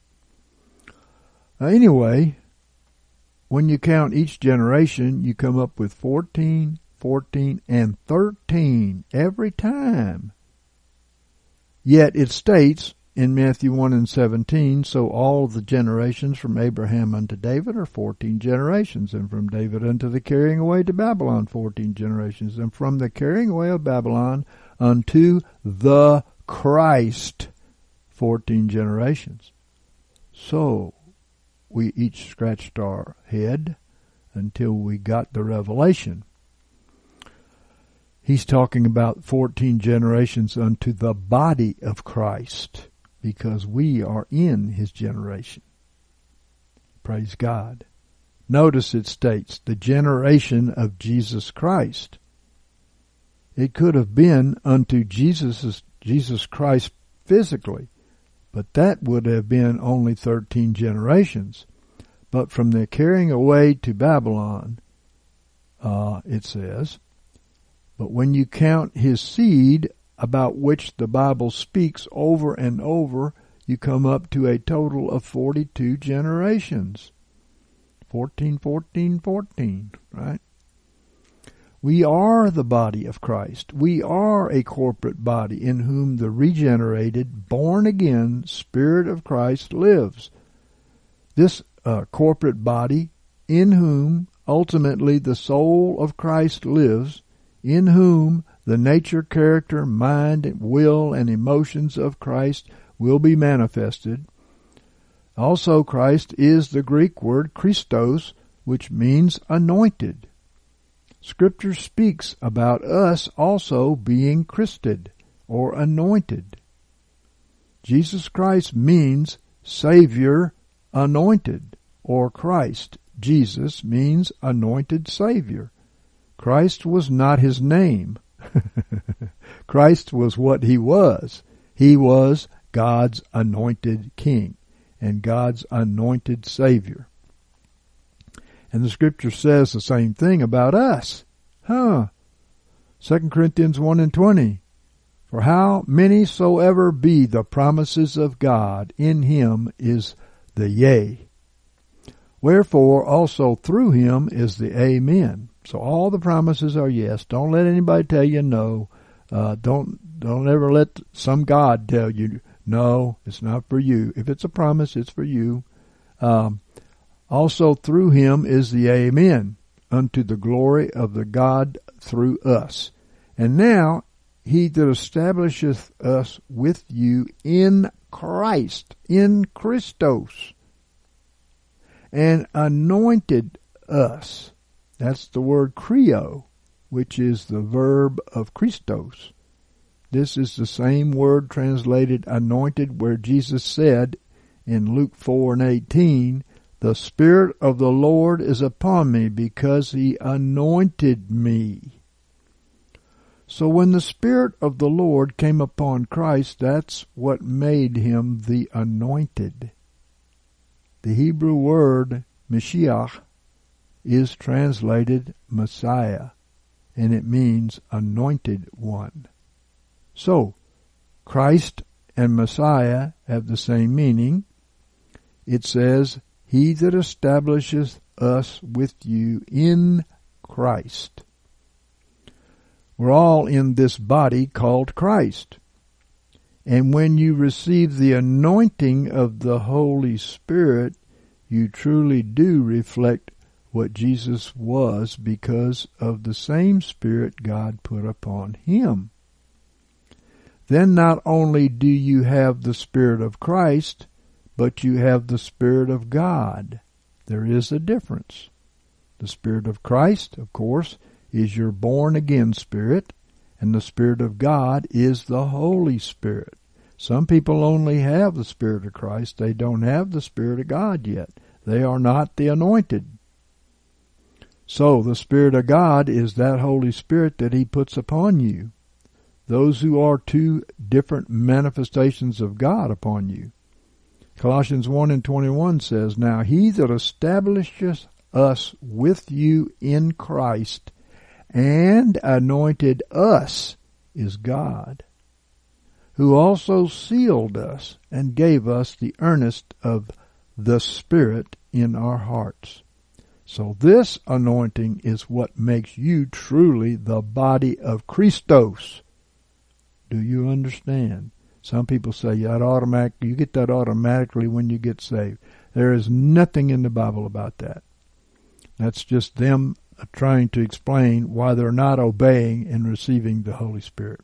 Anyway, when you count each generation, you come up with 14, and 13 every time. Yet it states in Matthew 1:17, so all the generations from Abraham unto David are 14 generations, and from David unto the carrying away to Babylon 14 generations, and from the carrying away of Babylon unto the Christ 14 generations. So we each scratched our head until we got the revelation. He's talking about 14 generations unto the body of Christ, because we are in His generation. Praise God. Notice it states the generation of Jesus Christ. It could have been unto Jesus Christ physically, but that would have been only 13 generations. But from the carrying away to Babylon, it says, But when you count his seed, about which the Bible speaks over and over, you come up to a total of 42 generations. 14, 14, 14, right? We are the body of Christ. We are a corporate body in whom the regenerated, born-again Spirit of Christ lives. This corporate body in whom ultimately the soul of Christ lives, in whom the nature, character, mind, will, and emotions of Christ will be manifested. Also, Christ is the Greek word Christos, which means anointed. Scripture speaks about us also being Christed, or anointed. Jesus Christ means Savior anointed, or Christ. Jesus means anointed Savior. Christ was not his name. Christ was what he was. He was God's anointed King and God's anointed Savior. And the Scripture says the same thing about us. 2 Corinthians 1:20. For how many soever be the promises of God, in him is the yea. Wherefore also through him is the amen. So all the promises are yes. Don't let anybody tell you no. Don't ever let some God tell you no, it's not for you. If it's a promise, it's for you. Also through him is the amen, unto the glory of the God through us. And now he that establisheth us with you in Christ, in Christos, and anointed us. That's the word Creo, which is the verb of Christos. This is the same word translated anointed, where Jesus said in Luke 4:18, the Spirit of the Lord is upon me, because he anointed me. So when the Spirit of the Lord came upon Christ, that's what made him the anointed. The Hebrew word Mashiach is translated Messiah, and it means anointed one. So, Christ and Messiah have the same meaning. It says, he that establisheth us with you in Christ. We're all in this body called Christ. And when you receive the anointing of the Holy Spirit, you truly do reflect what Jesus was, because of the same Spirit God put upon him. Then not only do you have the Spirit of Christ, but you have the Spirit of God. There is a difference. The Spirit of Christ, of course, is your born-again spirit, and the Spirit of God is the Holy Spirit. Some people only have the Spirit of Christ. They don't have the Spirit of God yet. They are not the anointed. So the Spirit of God is that Holy Spirit that he puts upon you. Those who are two different manifestations of God upon you. Colossians 1:21 says, now he that establisheth us with you in Christ and anointed us is God, who also sealed us and gave us the earnest of the Spirit in our hearts. So this anointing is what makes you truly the body of Christos. Do you understand? Some people say you get that automatically when you get saved. There is nothing in the Bible about that. That's just them trying to explain why they're not obeying and receiving the Holy Spirit.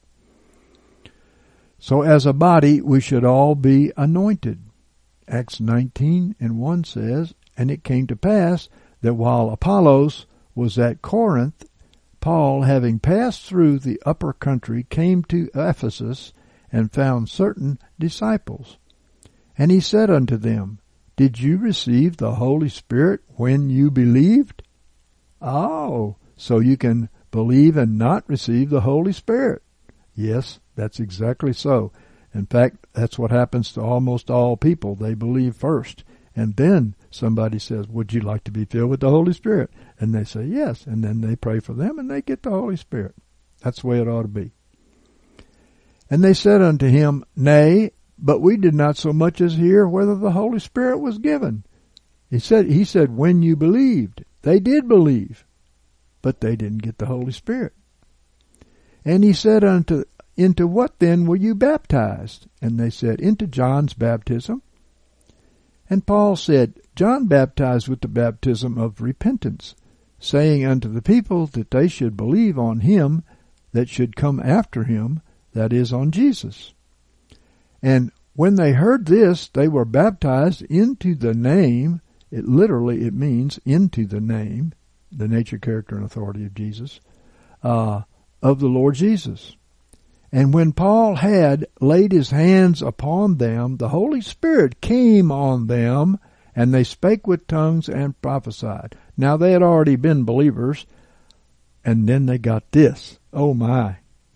So as a body, we should all be anointed. Acts 19:1 says, and it came to pass that while Apollos was at Corinth, Paul, having passed through the upper country, came to Ephesus, and found certain disciples. And he said unto them, did you receive the Holy Spirit when you believed? Oh, so you can believe and not receive the Holy Spirit. Yes, that's exactly so. In fact, that's what happens to almost all people. They believe first, and then somebody says, would you like to be filled with the Holy Spirit? And they say yes, and then they pray for them and they get the Holy Spirit. That's the way it ought to be. And they said unto him, Nay, but we did not so much as hear whether the Holy Spirit was given. He said, when you believed. They did believe, but they didn't get the Holy Spirit. And he said into what then were you baptized? And they said, into John's baptism. And Paul said, John baptized with the baptism of repentance, saying unto the people that they should believe on him that should come after him, that is, on Jesus. And when they heard this, they were baptized into the name. It means into the name, the nature, character, and authority of Jesus, of the Lord Jesus. And when Paul had laid his hands upon them, the Holy Spirit came on them, and they spake with tongues and prophesied. Now they had already been believers, and then they got this. Oh my.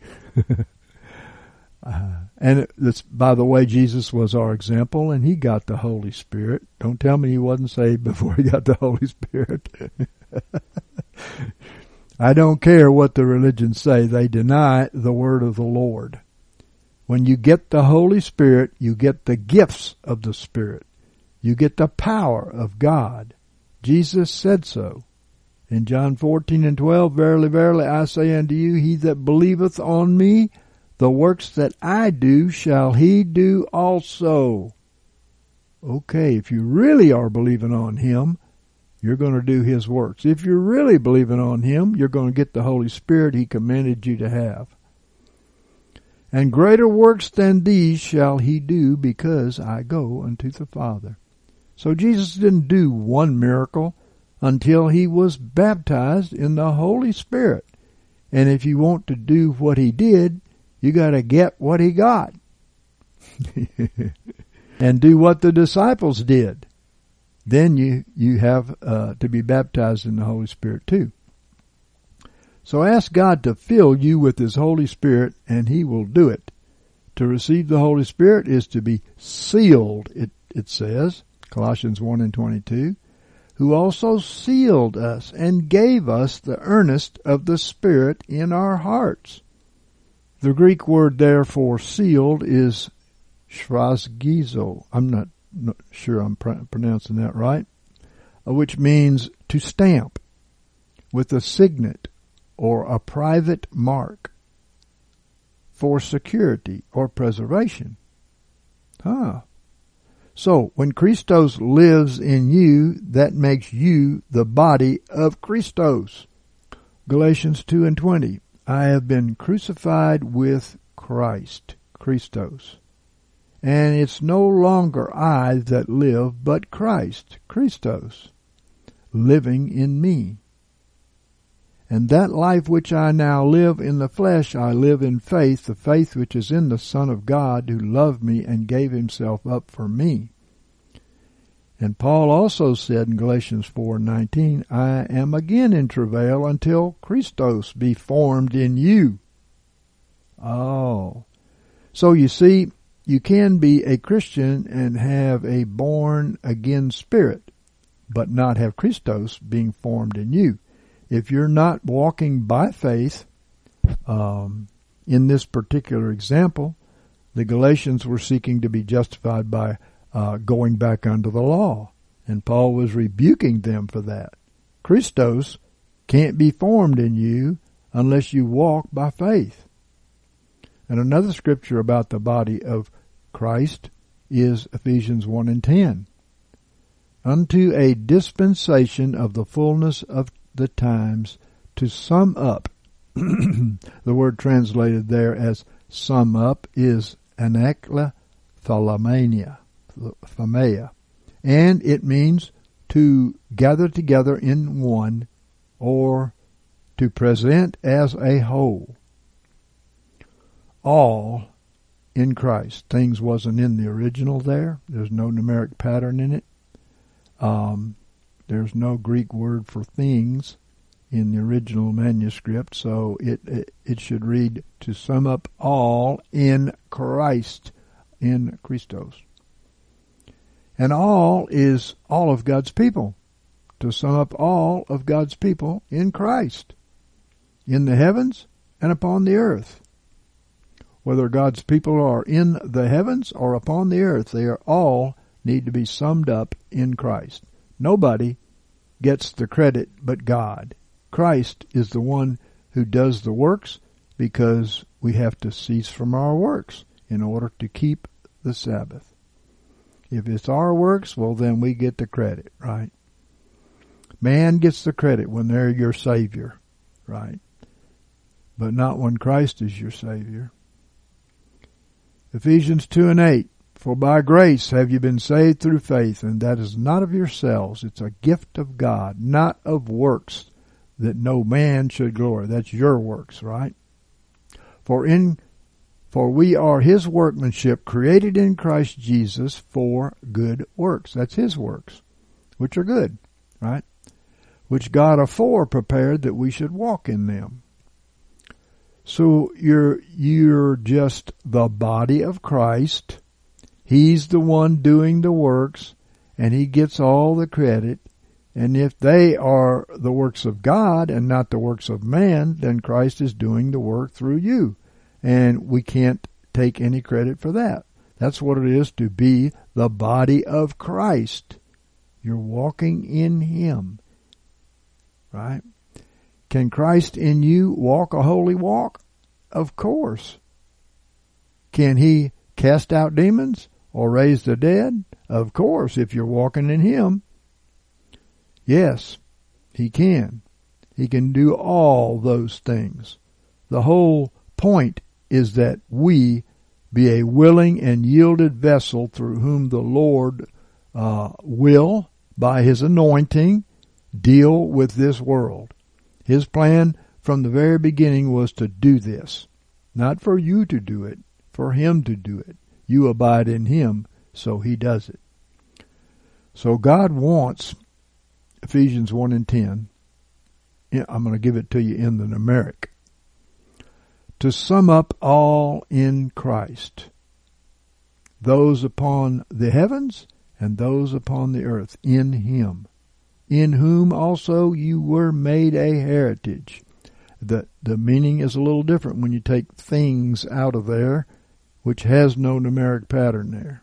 And it's, by the way, Jesus was our example, and he got the Holy Spirit. Don't tell me he wasn't saved before he got the Holy Spirit. I don't care what the religions say. They deny the word of the Lord. When you get the Holy Spirit, you get the gifts of the Spirit. You get the power of God. Jesus said so. In John 14:12, Verily, verily, I say unto you, he that believeth on me, the works that I do shall he do also. Okay, if you really are believing on him, you're going to do his works. If you're really believing on him, you're going to get the Holy Spirit he commanded you to have. And greater works than these shall he do, because I go unto the Father. So Jesus didn't do one miracle until he was baptized in the Holy Spirit. And if you want to do what he did, you got to get what he got. And do what the disciples did. Then you have to be baptized in the Holy Spirit too. So ask God to fill you with his Holy Spirit, and he will do it. To receive the Holy Spirit is to be sealed, it says, Colossians 1:22, who also sealed us and gave us the earnest of the Spirit in our hearts. The Greek word there for sealed is sphragizo. I'm not sure I'm pronouncing that right, which means to stamp with a signet or a private mark for security or preservation. So when Christos lives in you, that makes you the body of Christos. Galatians 2:20, I have been crucified with Christ, Christos. And it's no longer I that live, but Christ, Christos, living in me. And that life which I now live in the flesh, I live in faith, the faith which is in the Son of God, who loved me and gave himself up for me. And Paul also said in Galatians 4:19, I am again in travail until Christos be formed in you. Oh. So you see, you can be a Christian and have a born-again spirit, but not have Christos being formed in you. If you're not walking by faith, in this particular example, the Galatians were seeking to be justified by going back under the law, and Paul was rebuking them for that. Christos can't be formed in you unless you walk by faith. And another scripture about the body of Christ is Ephesians 1:10. Unto a dispensation of the fullness of the times, to sum up. The word translated there as sum up is anakla thalamania, and it means to gather together in one, or to present as a whole. All in Christ. Things wasn't in the original there. There's no numeric pattern in it. There's no Greek word for things in the original manuscript, so it should read, to sum up all in Christ, in Christos. And all is all of God's people. To sum up all of God's people in Christ. In the heavens and upon the earth. Whether God's people are in the heavens or upon the earth, they are all need to be summed up in Christ. Nobody gets the credit but God. Christ is the one who does the works, because we have to cease from our works in order to keep the Sabbath. If it's our works, well, then we get the credit, right? Man gets the credit when they're your Savior, right? But not when Christ is your Savior. Ephesians 2:8, for by grace have you been saved through faith, and that is not of yourselves. It's a gift of God, not of works, that no man should glory. That's your works, right? For we are his workmanship, created in Christ Jesus for good works. That's his works, which are good, right? Which God afore prepared that we should walk in them. So you're just the body of Christ. He's the one doing the works, and he gets all the credit. And if they are the works of God and not the works of man, then Christ is doing the work through you. And we can't take any credit for that. That's what it is to be the body of Christ. You're walking in him, right? Can Christ in you walk a holy walk? Of course. Can he cast out demons or raise the dead? Of course, if you're walking in him. Yes, he can. He can do all those things. The whole point is that we be a willing and yielded vessel through whom the Lord will, by his anointing, deal with this world. His plan from the very beginning was to do this. Not for you to do it, for him to do it. You abide in him, so he does it. So God wants, Ephesians 1:10, I'm going to give it to you in the numeric, to sum up all in Christ, those upon the heavens and those upon the earth, in him, in whom also you were made a heritage. The meaning is a little different when you take things out of there, which has no numeric pattern there.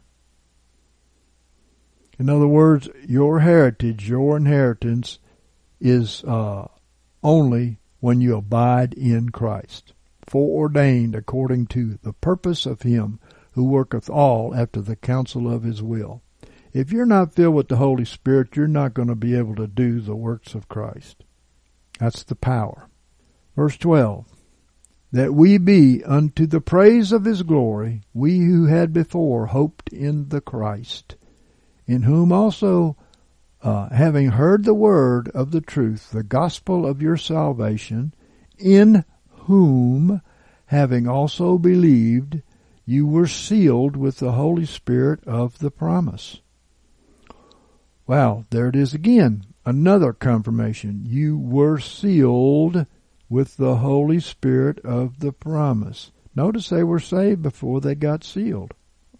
In other words, your heritage, your inheritance is only when you abide in Christ, foreordained according to the purpose of him who worketh all after the counsel of his will. If you're not filled with the Holy Spirit, you're not going to be able to do the works of Christ. That's the power. Verse 12, that we be unto the praise of his glory, we who had before hoped in the Christ, in whom also, having heard the word of the truth, the gospel of your salvation, in whom, having also believed, you were sealed with the Holy Spirit of the promise. Wow, there it is again. Another confirmation. You were sealed with the Holy Spirit of the promise. Notice they were saved before they got sealed.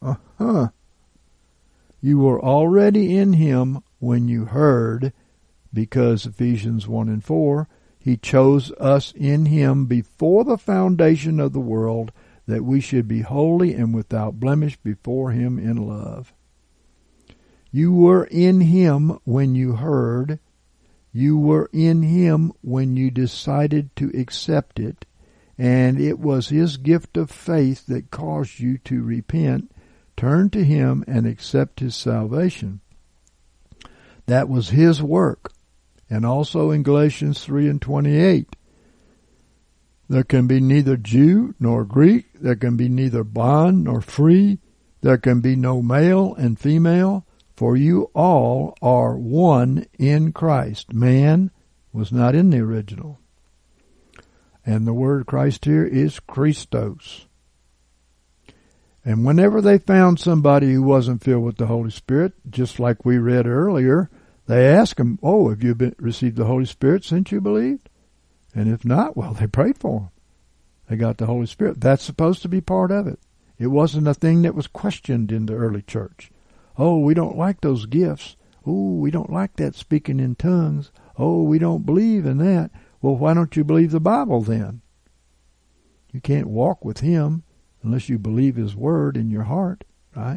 You were already in him when you heard, because Ephesians 1:4, he chose us in him before the foundation of the world, that we should be holy and without blemish before him in love. You were in him when you heard. You were in him when you decided to accept it, and it was his gift of faith that caused you to repent, turn to him, and accept his salvation. That was his work. And also in Galatians 3:28, there can be neither Jew nor Greek, there can be neither bond nor free, there can be no male and female, for you all are one in Christ. Man was not in the original. And the word Christ here is Christos. And whenever they found somebody who wasn't filled with the Holy Spirit, just like we read earlier, they asked him, have you received the Holy Spirit since you believed? And if not, well, they prayed for him. They got the Holy Spirit. That's supposed to be part of it. It wasn't a thing that was questioned in the early church. We don't like those gifts. We don't like that speaking in tongues. We don't believe in that. Well, why don't you believe the Bible then? You can't walk with him unless you believe his word in your heart, right?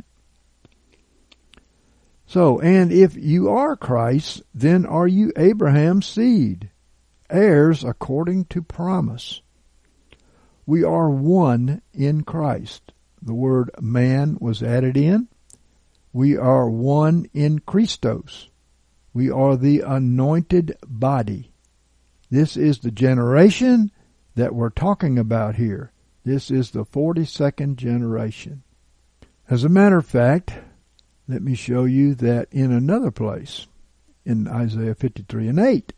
So, and if you are Christ, then are you Abraham's seed, heirs according to promise. We are one in Christ. The word man was added in. We are one in Christos. We are the anointed body. This is the generation that we're talking about here. This is the 42nd generation. As a matter of fact, let me show you that in another place, in Isaiah 53:8.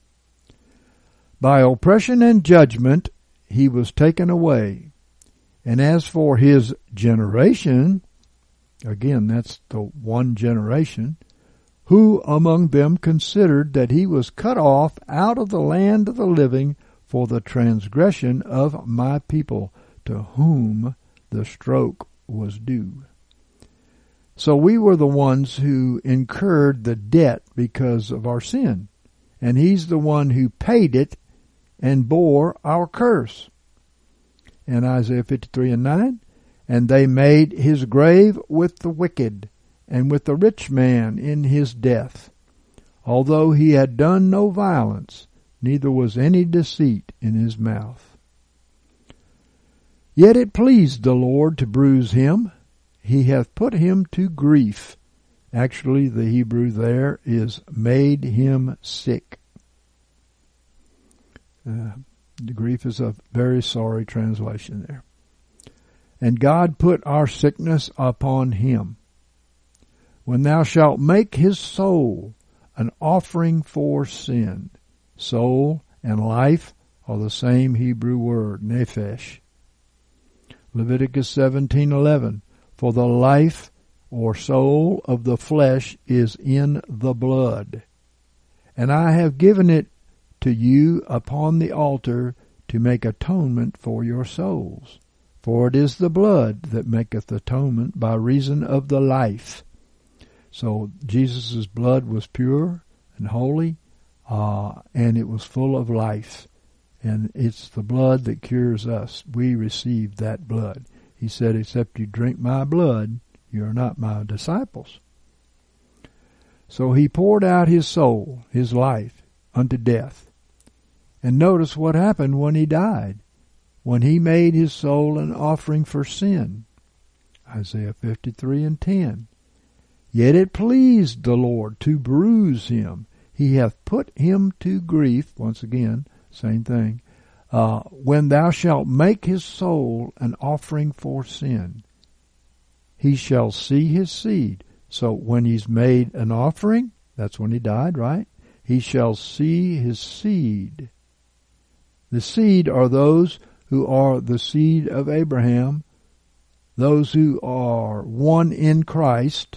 By oppression and judgment he was taken away. And as for his generation, again, that's the one generation, who among them considered that he was cut off out of the land of the living for the transgression of my people, to whom the stroke was due. So we were the ones who incurred the debt because of our sin, and he's the one who paid it and bore our curse. And Isaiah 53:9, and they made his grave with the wicked, and with the rich man in his death, although he had done no violence, neither was any deceit in his mouth. Yet it pleased the Lord to bruise him. He hath put him to grief. Actually, the Hebrew there is made him sick. The grief is a very sorry translation there. And God put our sickness upon him. When thou shalt make his soul an offering for sin. Soul and life are the same Hebrew word, nephesh. Leviticus 17:11. For the life or soul of the flesh is in the blood. And I have given it to you upon the altar to make atonement for your souls. For it is the blood that maketh atonement by reason of the life. So Jesus' blood was pure and holy, and it was full of life. And it's the blood that cures us. We received that blood. He said, except you drink my blood, you are not my disciples. So he poured out his soul, his life, unto death. And notice what happened when he died, when he made his soul an offering for sin. Isaiah 53:10. Yet it pleased the Lord to bruise him. He hath put him to grief. Once again, same thing. When thou shalt make his soul an offering for sin, he shall see his seed. So when he's made an offering, that's when he died, right? He shall see his seed. The seed are those who are the seed of Abraham, those who are one in Christ.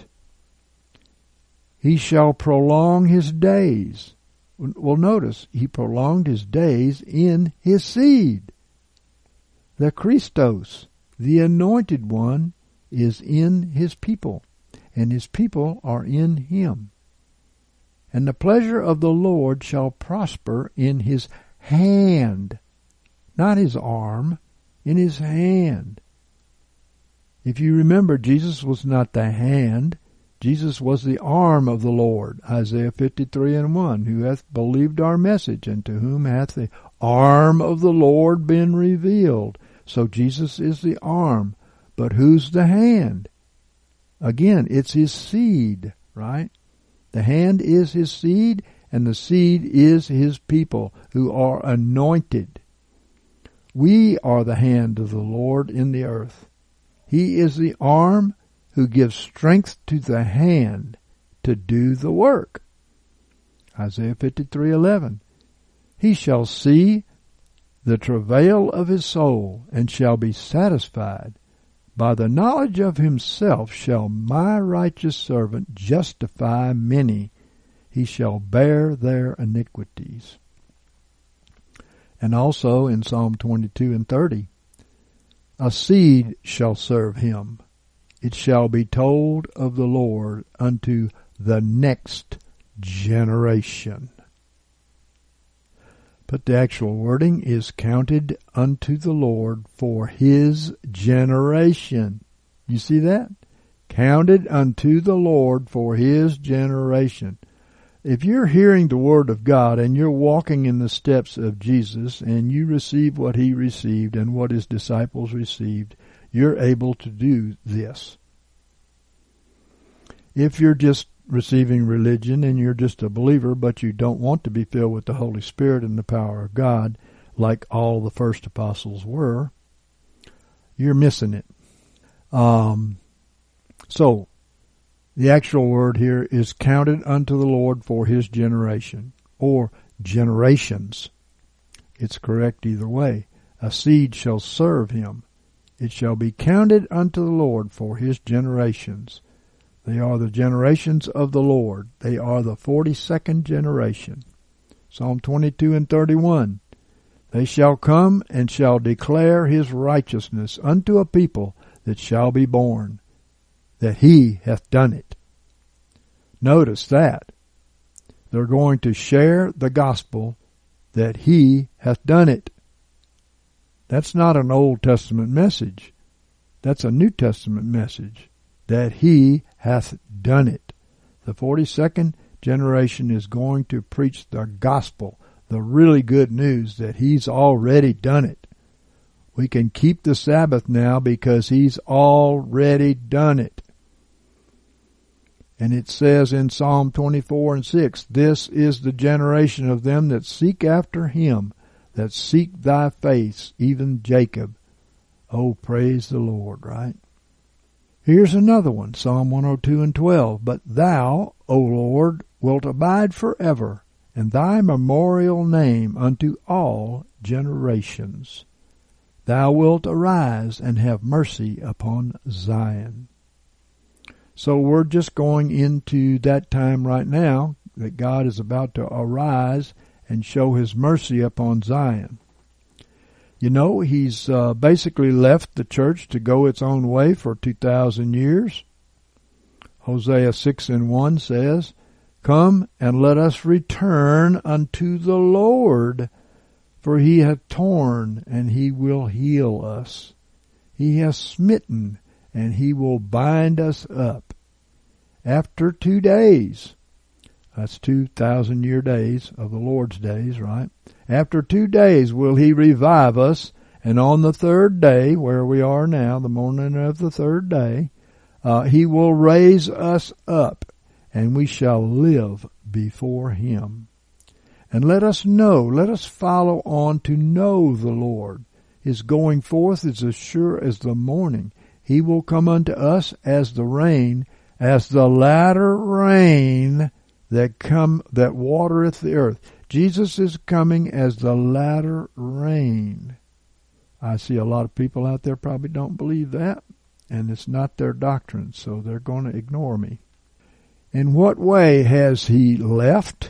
He shall prolong his days. Well, notice, he prolonged his days in his seed. The Christos, the anointed one, is in his people, and his people are in him. And the pleasure of the Lord shall prosper in his hand, not his arm, in his hand. If you remember, Jesus was not the hand. Jesus was the arm of the Lord, Isaiah 53:1, who hath believed our message, and to whom hath the arm of the Lord been revealed. So Jesus is the arm, but who's the hand? Again, it's his seed, right? The hand is his seed, and the seed is his people, who are anointed. We are the hand of the Lord in the earth. He is the arm who gives strength to the hand to do the work. Isaiah 53:11. He shall see the travail of his soul, and shall be satisfied. By the knowledge of himself shall my righteous servant justify many. He shall bear their iniquities. And also in Psalm 22:30, a seed shall serve him. It shall be told of the Lord unto the next generation. But the actual wording is counted unto the Lord for his generation. You see that? Counted unto the Lord for his generation. If you're hearing the word of God and you're walking in the steps of Jesus and you receive what he received and what his disciples received, you're able to do this. If you're just receiving religion and you're just a believer, but you don't want to be filled with the Holy Spirit and the power of God like all the first apostles were, you're missing it. So, the actual word here is counted unto the Lord for his generation, or generations. It's correct either way. A seed shall serve him. It shall be counted unto the Lord for his generations. They are the generations of the Lord. They are the 42nd generation. Psalm 22 and 31. They shall come and shall declare his righteousness unto a people that shall be born, that he hath done it. Notice that. They're going to share the gospel that he hath done it. That's not an Old Testament message. That's a New Testament message. That he hath done it. The 42nd generation is going to preach the gospel, the really good news that he's already done it. We can keep the Sabbath now because he's already done it. And it says in Psalm 24 and 6, this is the generation of them that seek after him, that seek thy face, even Jacob. Oh, praise the Lord, right? Here's another one, Psalm 102 and 12. But thou, O Lord, wilt abide forever, and thy memorial name unto all generations. Thou wilt arise and have mercy upon Zion. So we're just going into that time right now that God is about to arise and show his mercy upon Zion. You know, he's basically left the church to go its own way for 2,000 years. Hosea 6 and 1 says, come and let us return unto the Lord, for he hath torn and he will heal us. He hath smitten and he will bind us up. After 2 days, that's 2,000-year days of the Lord's days, right? After 2 days will he revive us, and on the third day, where we are now, the morning of the third day, he will raise us up, and we shall live before him. And let us follow on to know the Lord. His going forth is as sure as the morning. He will come unto us as the rain, as the latter rain that watereth the earth. Jesus is coming as the latter rain. I see a lot of people out there probably don't believe that, and it's not their doctrine, so they're going to ignore me. In what way has he left?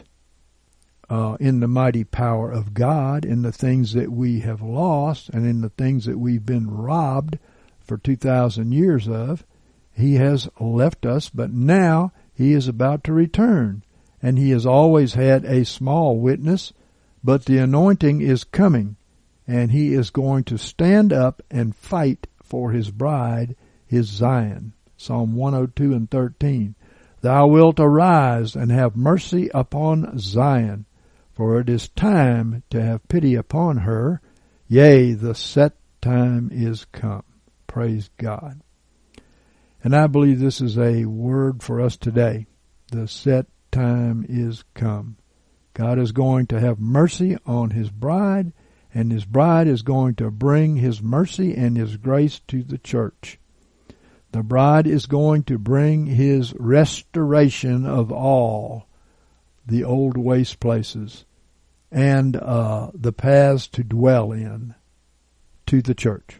In the mighty power of God, in the things that we have lost, and in the things that we've been robbed for 2,000 years of. He has left us, but now he is about to return. And he has always had a small witness, but the anointing is coming, and he is going to stand up and fight for his bride, his Zion. Psalm 102 and 13. Thou wilt arise and have mercy upon Zion, for it is time to have pity upon her. Yea, the set time is come. Praise God. And I believe this is a word for us today. The set time is come. God is going to have mercy on his bride, and his bride is going to bring his mercy and his grace to the church. The bride is going to bring his restoration of all the old waste places and the paths to dwell in to the church.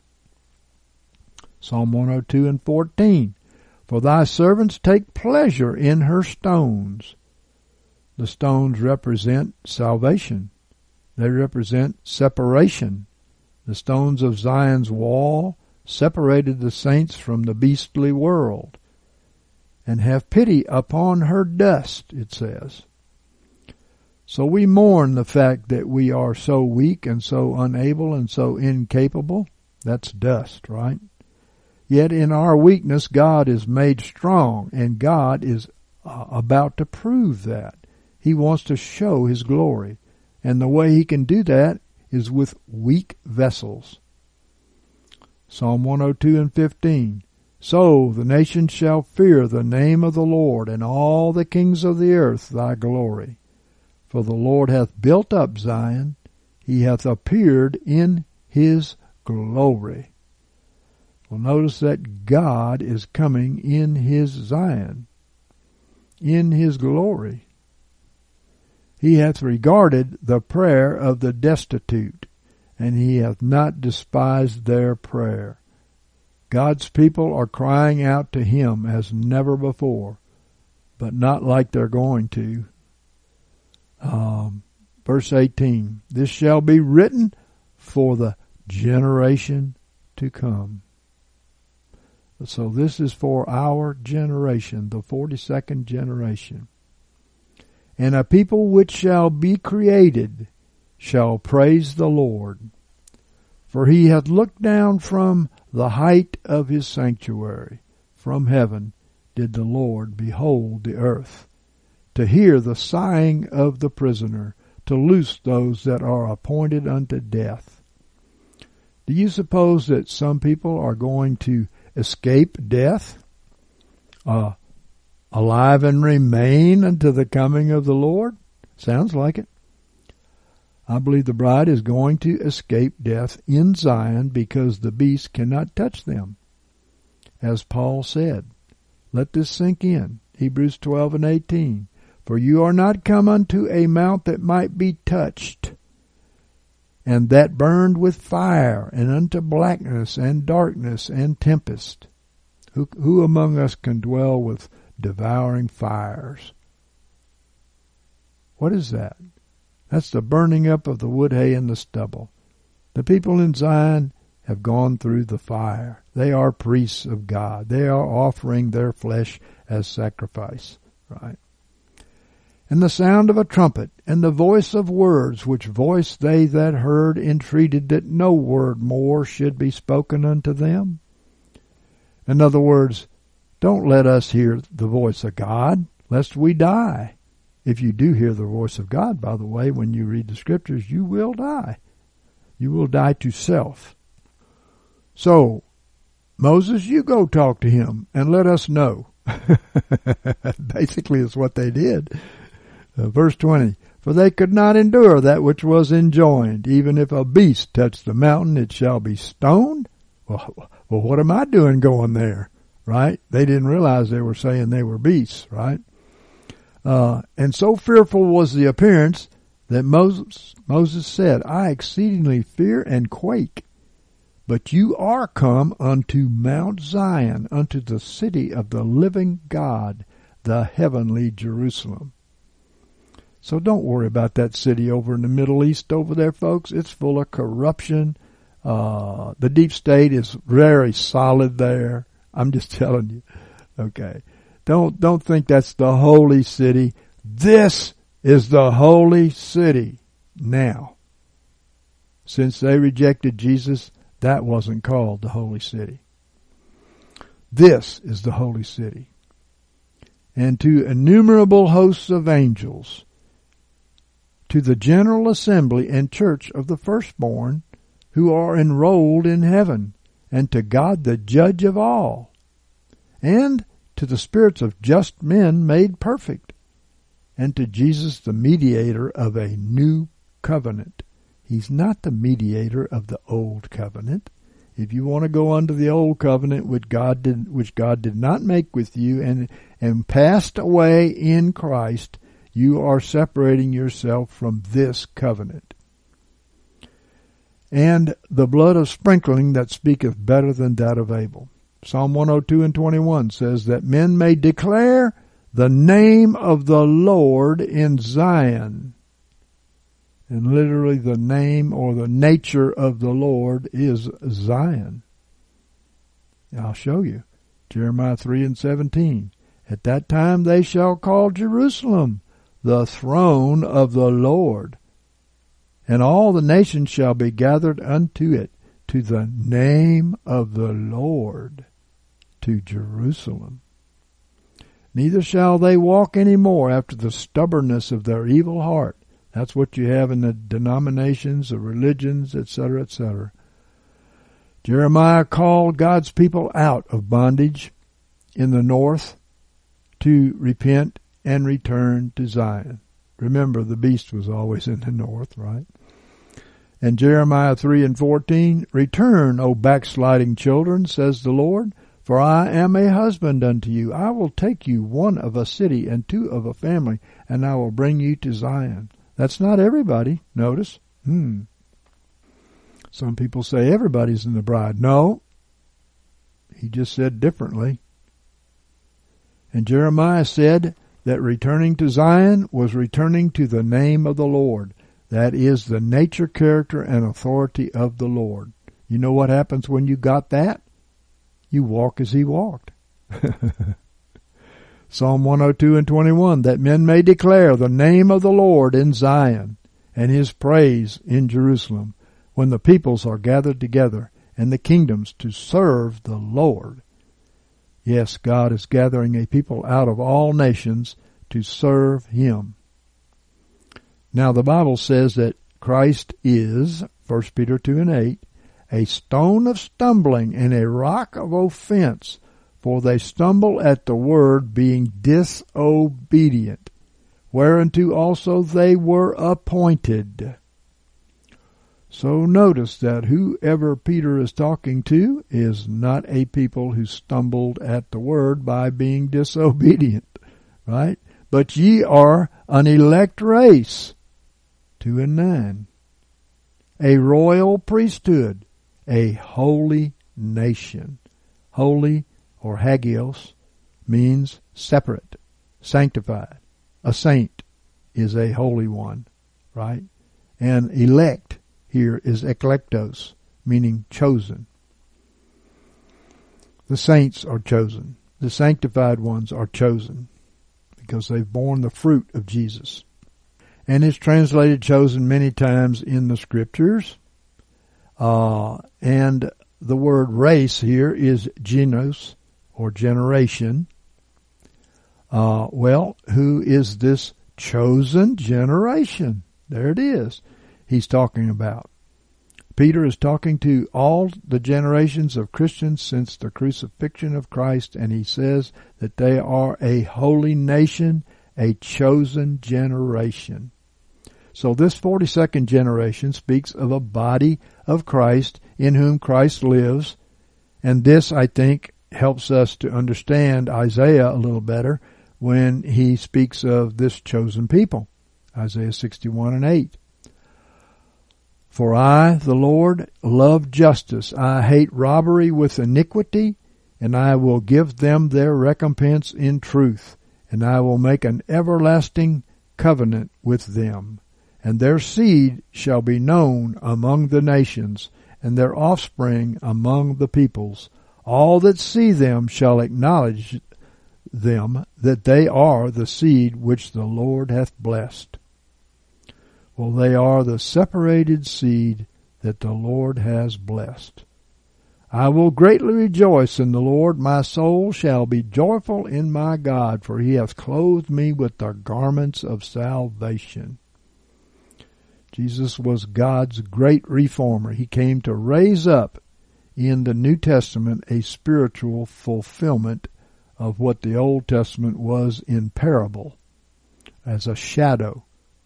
Psalm 102 and 14. For thy servants take pleasure in her stones. The stones represent salvation. They represent separation. The stones of Zion's wall separated the saints from the beastly world. And have pity upon her dust, it says. So we mourn the fact that we are so weak and so unable and so incapable. That's dust, right? Yet in our weakness, God is made strong, and God is about to prove that. He wants to show His glory, and the way He can do that is with weak vessels. Psalm 102:15. So the nations shall fear the name of the Lord, and all the kings of the earth thy glory. For the Lord hath built up Zion, He hath appeared in His glory. Well, notice that God is coming in His Zion, in His glory. He hath regarded the prayer of the destitute, and He hath not despised their prayer. God's people are crying out to Him as never before, but not like they're going to. Verse 18, this shall be written for the generation to come. So this is for our generation, the 42nd generation. And a people which shall be created shall praise the Lord. For He hath looked down from the height of His sanctuary. From heaven did the Lord behold the earth, to hear the sighing of the prisoner, to loose those that are appointed unto death. Do you suppose that some people are going to escape death, alive and remain until the coming of the Lord? Sounds like it. I believe the bride is going to escape death in Zion because the beast cannot touch them. As Paul said, let this sink in, Hebrews 12:18. For you are not come unto a mount that might be touched, and that burned with fire, and unto blackness and darkness and tempest. Who among us can dwell with devouring fires? What is that? That's the burning up of the wood, hay, and the stubble. The people in Zion have gone through the fire. They are priests of God. They are offering their flesh as sacrifice, right? And the sound of a trumpet, and the voice of words, which voice they that heard entreated that no word more should be spoken unto them. In other words, don't let us hear the voice of God, lest we die. If you do hear the voice of God, by the way, when you read the Scriptures, you will die. You will die to self. So, Moses, you go talk to him and let us know. Basically, it's what they did. Verse 20, for they could not endure that which was enjoined. Even if a beast touch the mountain, it shall be stoned. Well, what am I doing going there? Right? They didn't realize they were saying they were beasts, right? And so fearful was the appearance that Moses said, I exceedingly fear and quake. But you are come unto Mount Zion, unto the city of the living God, the heavenly Jerusalem. So don't worry about that city over in the Middle East over there, folks. It's full of corruption. The deep state is very solid there. I'm just telling you. Okay. Don't think that's the holy city. This is the holy city now. Since they rejected Jesus, that wasn't called the holy city. This is the holy city. And to innumerable hosts of angels, to the general assembly and church of the firstborn who are enrolled in heaven, and to God the judge of all, and to the spirits of just men made perfect, and to Jesus the mediator of a new covenant. He's not the mediator of the old covenant. If you want to go under the old covenant which God did not make with you and passed away in Christ, you are separating yourself from this covenant. And the blood of sprinkling that speaketh better than that of Abel. Psalm 102:21 says that men may declare the name of the Lord in Zion. And literally the name or the nature of the Lord is Zion. I'll show you. Jeremiah 3:17. At that time they shall call Jerusalem the throne of the Lord, and all the nations shall be gathered unto it, to the name of the Lord, to Jerusalem. Neither shall they walk any more after the stubbornness of their evil heart. That's what you have in the denominations, the religions, etc., etc. Jeremiah called God's people out of bondage in the north to repent and return to Zion. Remember, the beast was always in the north, right? And Jeremiah 3:14, Return, O backsliding children, says the Lord, for I am a husband unto you. I will take you, one of a city and two of a family, and I will bring you to Zion. That's not everybody, notice. Some people say everybody's in the bride. No, he just said differently. And Jeremiah said that returning to Zion was returning to the name of the Lord. That is the nature, character, and authority of the Lord. You know what happens when you got that? You walk as he walked. Psalm 102:21, that men may declare the name of the Lord in Zion, and his praise in Jerusalem, when the peoples are gathered together, and the kingdoms to serve the Lord. Yes, God is gathering a people out of all nations to serve him. Now the Bible says that Christ is, 1 Peter 2:8, a stone of stumbling and a rock of offense, for they stumble at the word, being disobedient, whereunto also they were appointed. So notice that whoever Peter is talking to is not a people who stumbled at the word by being disobedient, right? But ye are an elect race, 2:9, a royal priesthood, a holy nation. Holy, or hagios, means separate, sanctified. A saint is a holy one, right? And elect here is eklektos, meaning chosen. The saints are chosen. The sanctified ones are chosen because they've borne the fruit of Jesus. And it's translated chosen many times in the scriptures. And the word race here is genos, or generation. Who is this chosen generation? There it is he's talking about. Peter is talking to all the generations of Christians since the crucifixion of Christ, and he says that they are a holy nation, a chosen generation. So this 42nd generation speaks of a body of Christ in whom Christ lives, and this, I think, helps us to understand Isaiah a little better when he speaks of this chosen people. Isaiah 61:8. For I, the Lord, love justice. I hate robbery with iniquity, and I will give them their recompense in truth, and I will make an everlasting covenant with them. And their seed shall be known among the nations, and their offspring among the peoples. All that see them shall acknowledge them, that they are the seed which the Lord hath blessed. Well, they are the separated seed that the Lord has blessed. I will greatly rejoice in the Lord. My soul shall be joyful in my God, for he hath clothed me with the garments of salvation. Jesus was God's great reformer. He came to raise up in the New Testament a spiritual fulfillment of what the Old Testament was in parable, as a shadow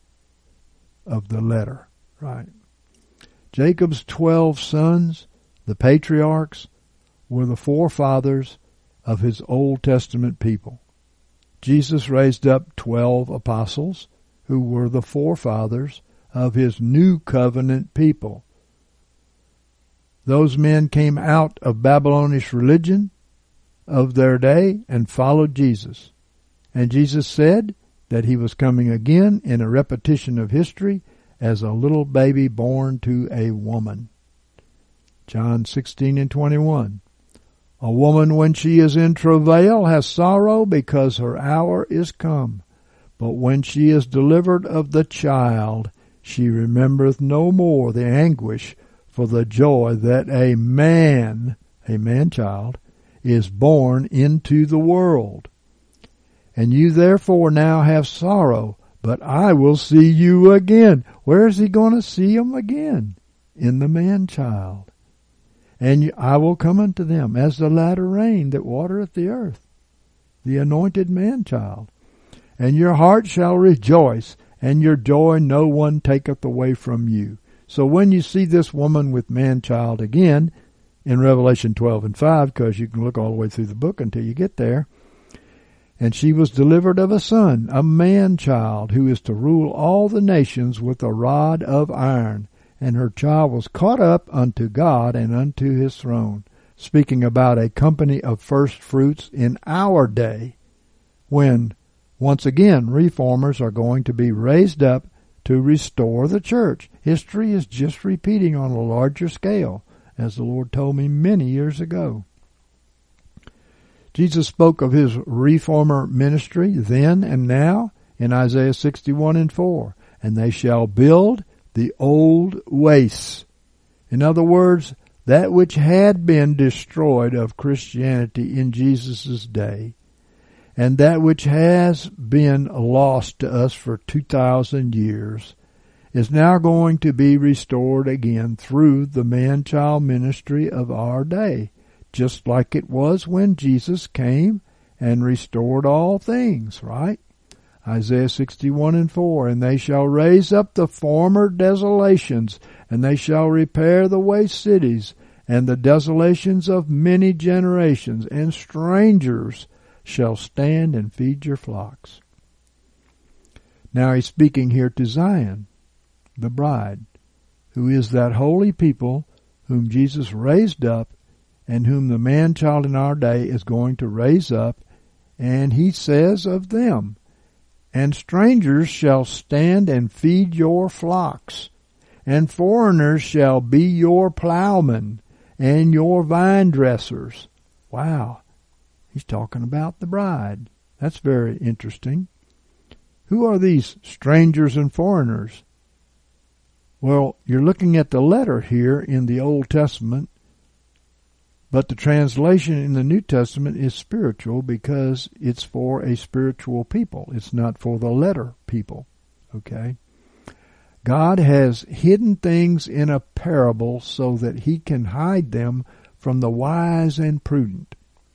of the letter, right? Jacob's 12 sons, the patriarchs, were the forefathers of his Old Testament people. Jesus raised up 12 apostles who were the forefathers of his new covenant people. Those men came out of Babylonish religion of their day and followed Jesus. And Jesus said that he was coming again in a repetition of history as a little baby born to a woman. John 16:21. A woman, when she is in travail, has sorrow because her hour is come. But when she is delivered of the child, she remembereth no more the anguish for the joy that a man-child, is born into the world. And you therefore now have sorrow, but I will see you again. Where is he going to see him again? In the man-child. And I will come unto them as the latter rain that watereth the earth, the anointed man-child. And your heart shall rejoice, and your joy no one taketh away from you. So when you see this woman with man-child again, in Revelation 12 and 5, because you can look all the way through the book until you get there, and she was delivered of a son, a man-child, who is to rule all the nations with a rod of iron. And her child was caught up unto God and unto his throne. Speaking about a company of first fruits in our day, when once again reformers are going to be raised up to restore the church. History is just repeating on a larger scale, as the Lord told me many years ago. Jesus spoke of his reformer ministry then and now in Isaiah 61 and 4. And they shall build the old wastes. In other words, that which had been destroyed of Christianity in Jesus' day, and that which has been lost to us for 2,000 years, is now going to be restored again through the man-child ministry of our day, just like it was when Jesus came and restored all things, right? Isaiah 61 and 4, and they shall raise up the former desolations, and they shall repair the waste cities, and the desolations of many generations, and strangers shall stand and feed your flocks. Now he's speaking here to Zion, the bride, who is that holy people whom Jesus raised up, and whom the man-child in our day is going to raise up, and he says of them, and strangers shall stand and feed your flocks, and foreigners shall be your plowmen and your vine dressers. Wow, he's talking about the bride. That's very interesting. Who are these strangers and foreigners? Well, you're looking at the letter here in the Old Testament, but the translation in the New Testament is spiritual because it's for a spiritual people. It's not for the letter people. Okay? God has hidden things in a parable so that he can hide them from the wise and prudent.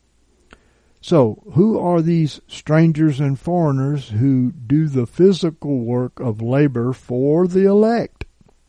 So, who are these strangers and foreigners who do the physical work of labor for the elect?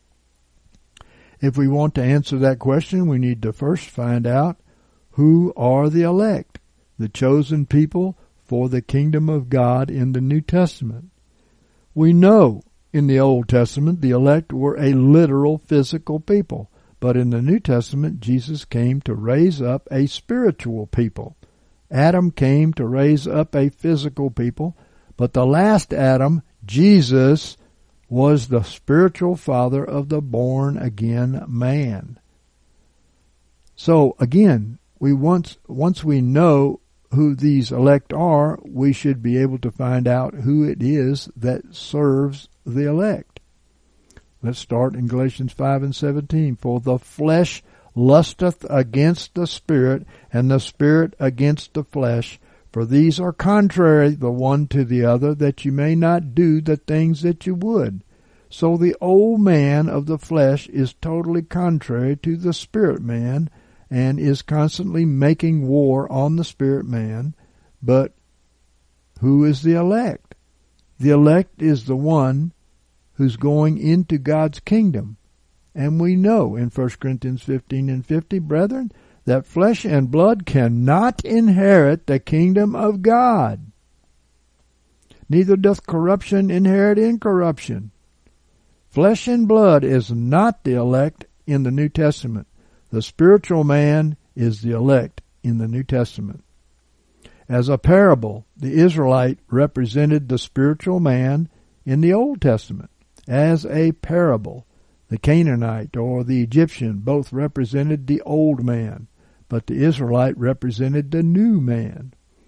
If we want to answer that question, we need to first find out who are the elect, the chosen people for the kingdom of God in the New Testament. We know in the Old Testament the elect were a literal physical people, but in the New Testament Jesus came to raise up a spiritual people. Adam came to raise up a physical people, but the last Adam, Jesus, was the spiritual father of the born-again man. So, again, once we know who these elect are, we should be able to find out who it is that serves the elect. Let's start in Galatians 5 and 17. For the flesh lusteth against the Spirit, and the Spirit against the flesh. For these are contrary the one to the other, that you may not do the things that you would. So the old man of the flesh is totally contrary to the spirit man, and is constantly making war on the spirit man. But who is the elect? The elect is the one who's going into God's kingdom. And we know in 1 Corinthians 15 and 50, brethren, that flesh and blood cannot inherit the kingdom of God. Neither doth corruption inherit incorruption. Flesh and blood is not the elect in the New Testament. The spiritual man is the elect in the New Testament. As a parable, the Israelite represented the spiritual man in the Old Testament. As a parable, the Canaanite or the Egyptian both represented the old man, but the Israelite represented the new man.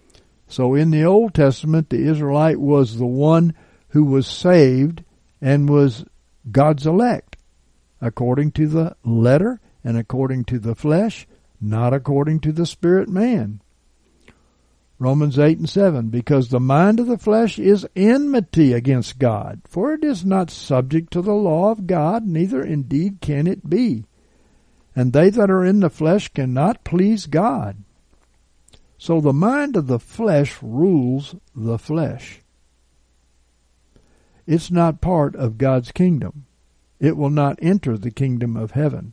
So in the Old Testament, the Israelite was the one who was saved and was God's elect, according to the letter and according to the flesh, not according to the spirit man. Romans 8:7, because the mind of the flesh is enmity against God, for it is not subject to the law of God, neither indeed can it be. And they that are in the flesh cannot please God. So the mind of the flesh rules the flesh. It's not part of God's kingdom. It will not enter the kingdom of heaven.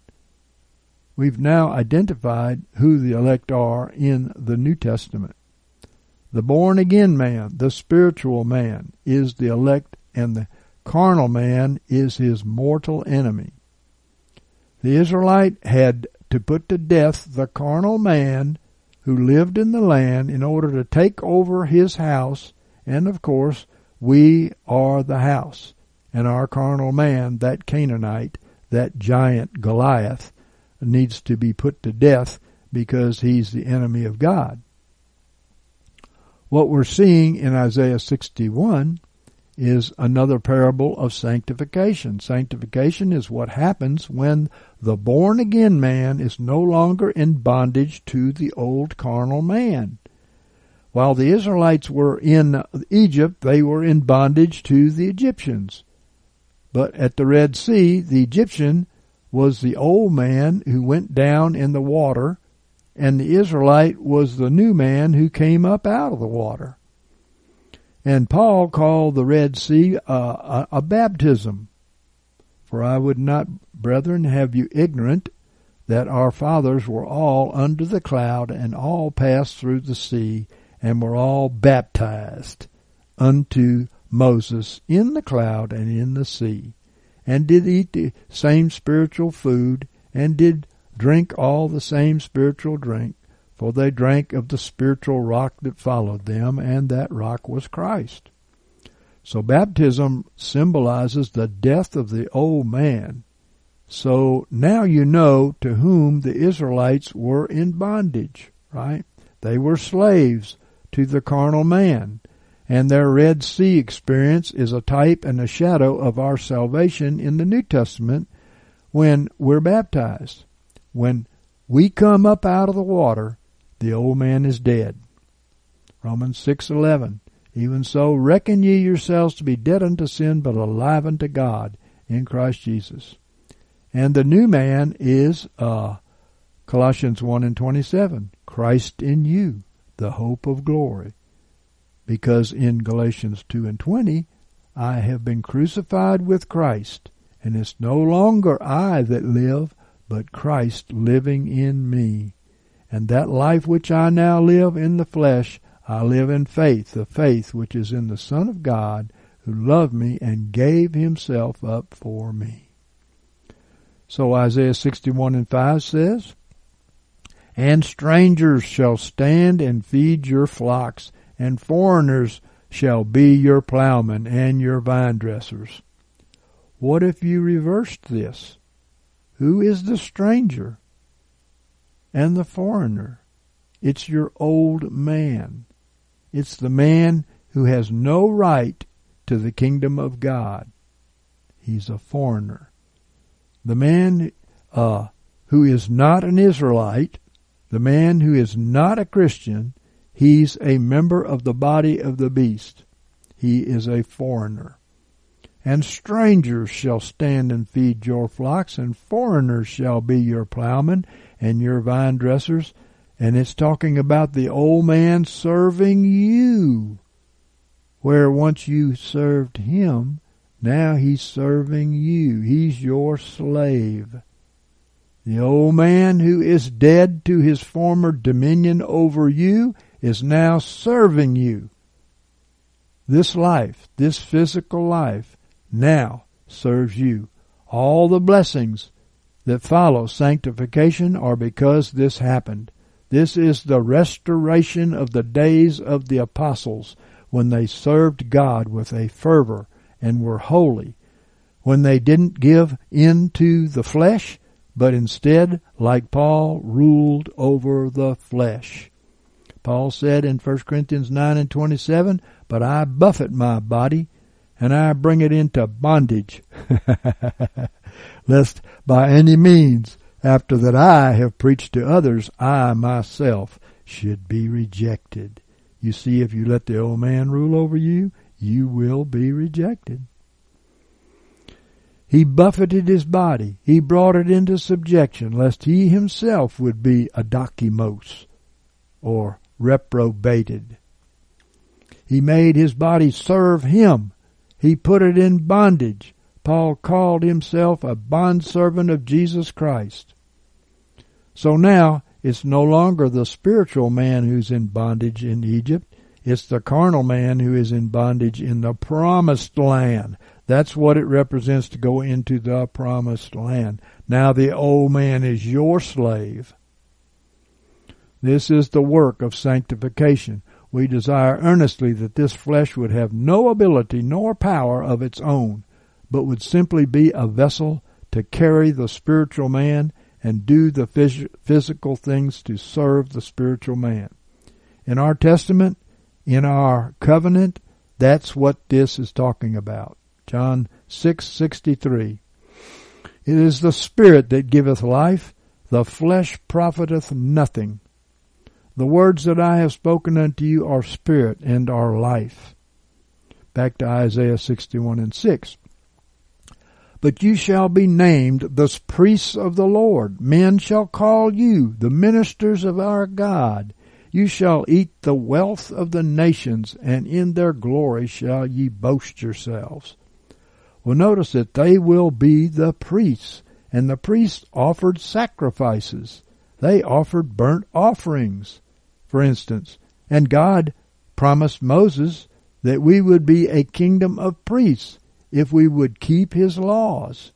We've now identified who the elect are in the New Testament. The born-again man, the spiritual man, is the elect, and the carnal man is his mortal enemy. The Israelite had to put to death the carnal man who lived in the land in order to take over his house, and of course, we are the house. And our carnal man, that Canaanite, that giant Goliath, needs to be put to death because he's the enemy of God. What we're seeing in Isaiah 61 is another parable of sanctification. Sanctification is what happens when the born-again man is no longer in bondage to the old carnal man. While the Israelites were in Egypt, they were in bondage to the Egyptians. But at the Red Sea, the Egyptian was the old man who went down in the water, and the Israelite was the new man who came up out of the water. And Paul called the Red Sea a baptism. For I would not, brethren, have you ignorant that our fathers were all under the cloud, and all passed through the sea, and were all baptized unto Moses in the cloud and in the sea, and did eat the same spiritual food, and did drink all the same spiritual drink, for they drank of the spiritual rock that followed them, and that rock was Christ. So baptism symbolizes the death of the old man. So now you know to whom the Israelites were in bondage, right? They were slaves to the carnal man. And their Red Sea experience is a type and a shadow of our salvation in the New Testament when we're baptized. When we come up out of the water, the old man is dead. Romans 6:11. Even so, reckon ye yourselves to be dead unto sin, but alive unto God in Christ Jesus. And the new man is Colossians 1:27. Christ in you, the hope of glory. Because in Galatians 2:20, I have been crucified with Christ, and it's no longer I that live, but Christ living in me. And that life which I now live in the flesh, I live in faith, the faith which is in the Son of God, who loved me and gave himself up for me. So Isaiah 61:5 says, And strangers shall stand and feed your flocks, and foreigners shall be your plowmen and your vine dressers. What if you reversed this? Who is the stranger and the foreigner? It's your old man. It's the man who has no right to the kingdom of God. He's a foreigner. The man who is not an Israelite, the man who is not a Christian, he's a member of the body of the beast. He is a foreigner. And strangers shall stand and feed your flocks, and foreigners shall be your plowmen and your vine dressers. And it's talking about the old man serving you. Where once you served him, now he's serving you. He's your slave. The old man who is dead to his former dominion over you is now serving you. This life, this physical life, now serves you. All the blessings that follow sanctification are because this happened. This is the restoration of the days of the apostles when they served God with a fervor and were holy, when they didn't give in to the flesh, but instead, like Paul, ruled over the flesh. Paul said in 1 Corinthians 9:27, but I buffet my body, and I bring it into bondage, lest by any means, after that I have preached to others, I myself should be rejected. You see, if you let the old man rule over you, you will be rejected. He buffeted his body. He brought it into subjection, lest he himself would be adokimos, or reprobated. He made his body serve him. He put it in bondage. Paul called himself a bondservant of Jesus Christ. So now, it's no longer the spiritual man who's in bondage in Egypt. It's the carnal man who is in bondage in the promised land. That's what it represents to go into the promised land. Now the old man is your slave. This is the work of sanctification. We desire earnestly that this flesh would have no ability nor power of its own, but would simply be a vessel to carry the spiritual man and do the physical things to serve the spiritual man. In our testament, in our covenant, that's what this is talking about. John 6:63. It is the Spirit that giveth life, the flesh profiteth nothing. The words that I have spoken unto you are spirit and are life. Back to Isaiah 61:6. But you shall be named the priests of the Lord. Men shall call you the ministers of our God. You shall eat the wealth of the nations, and in their glory shall ye boast yourselves. Well, notice that they will be the priests, and the priests offered sacrifices. They offered burnt offerings, for instance, and God promised Moses that we would be a kingdom of priests if we would keep his laws.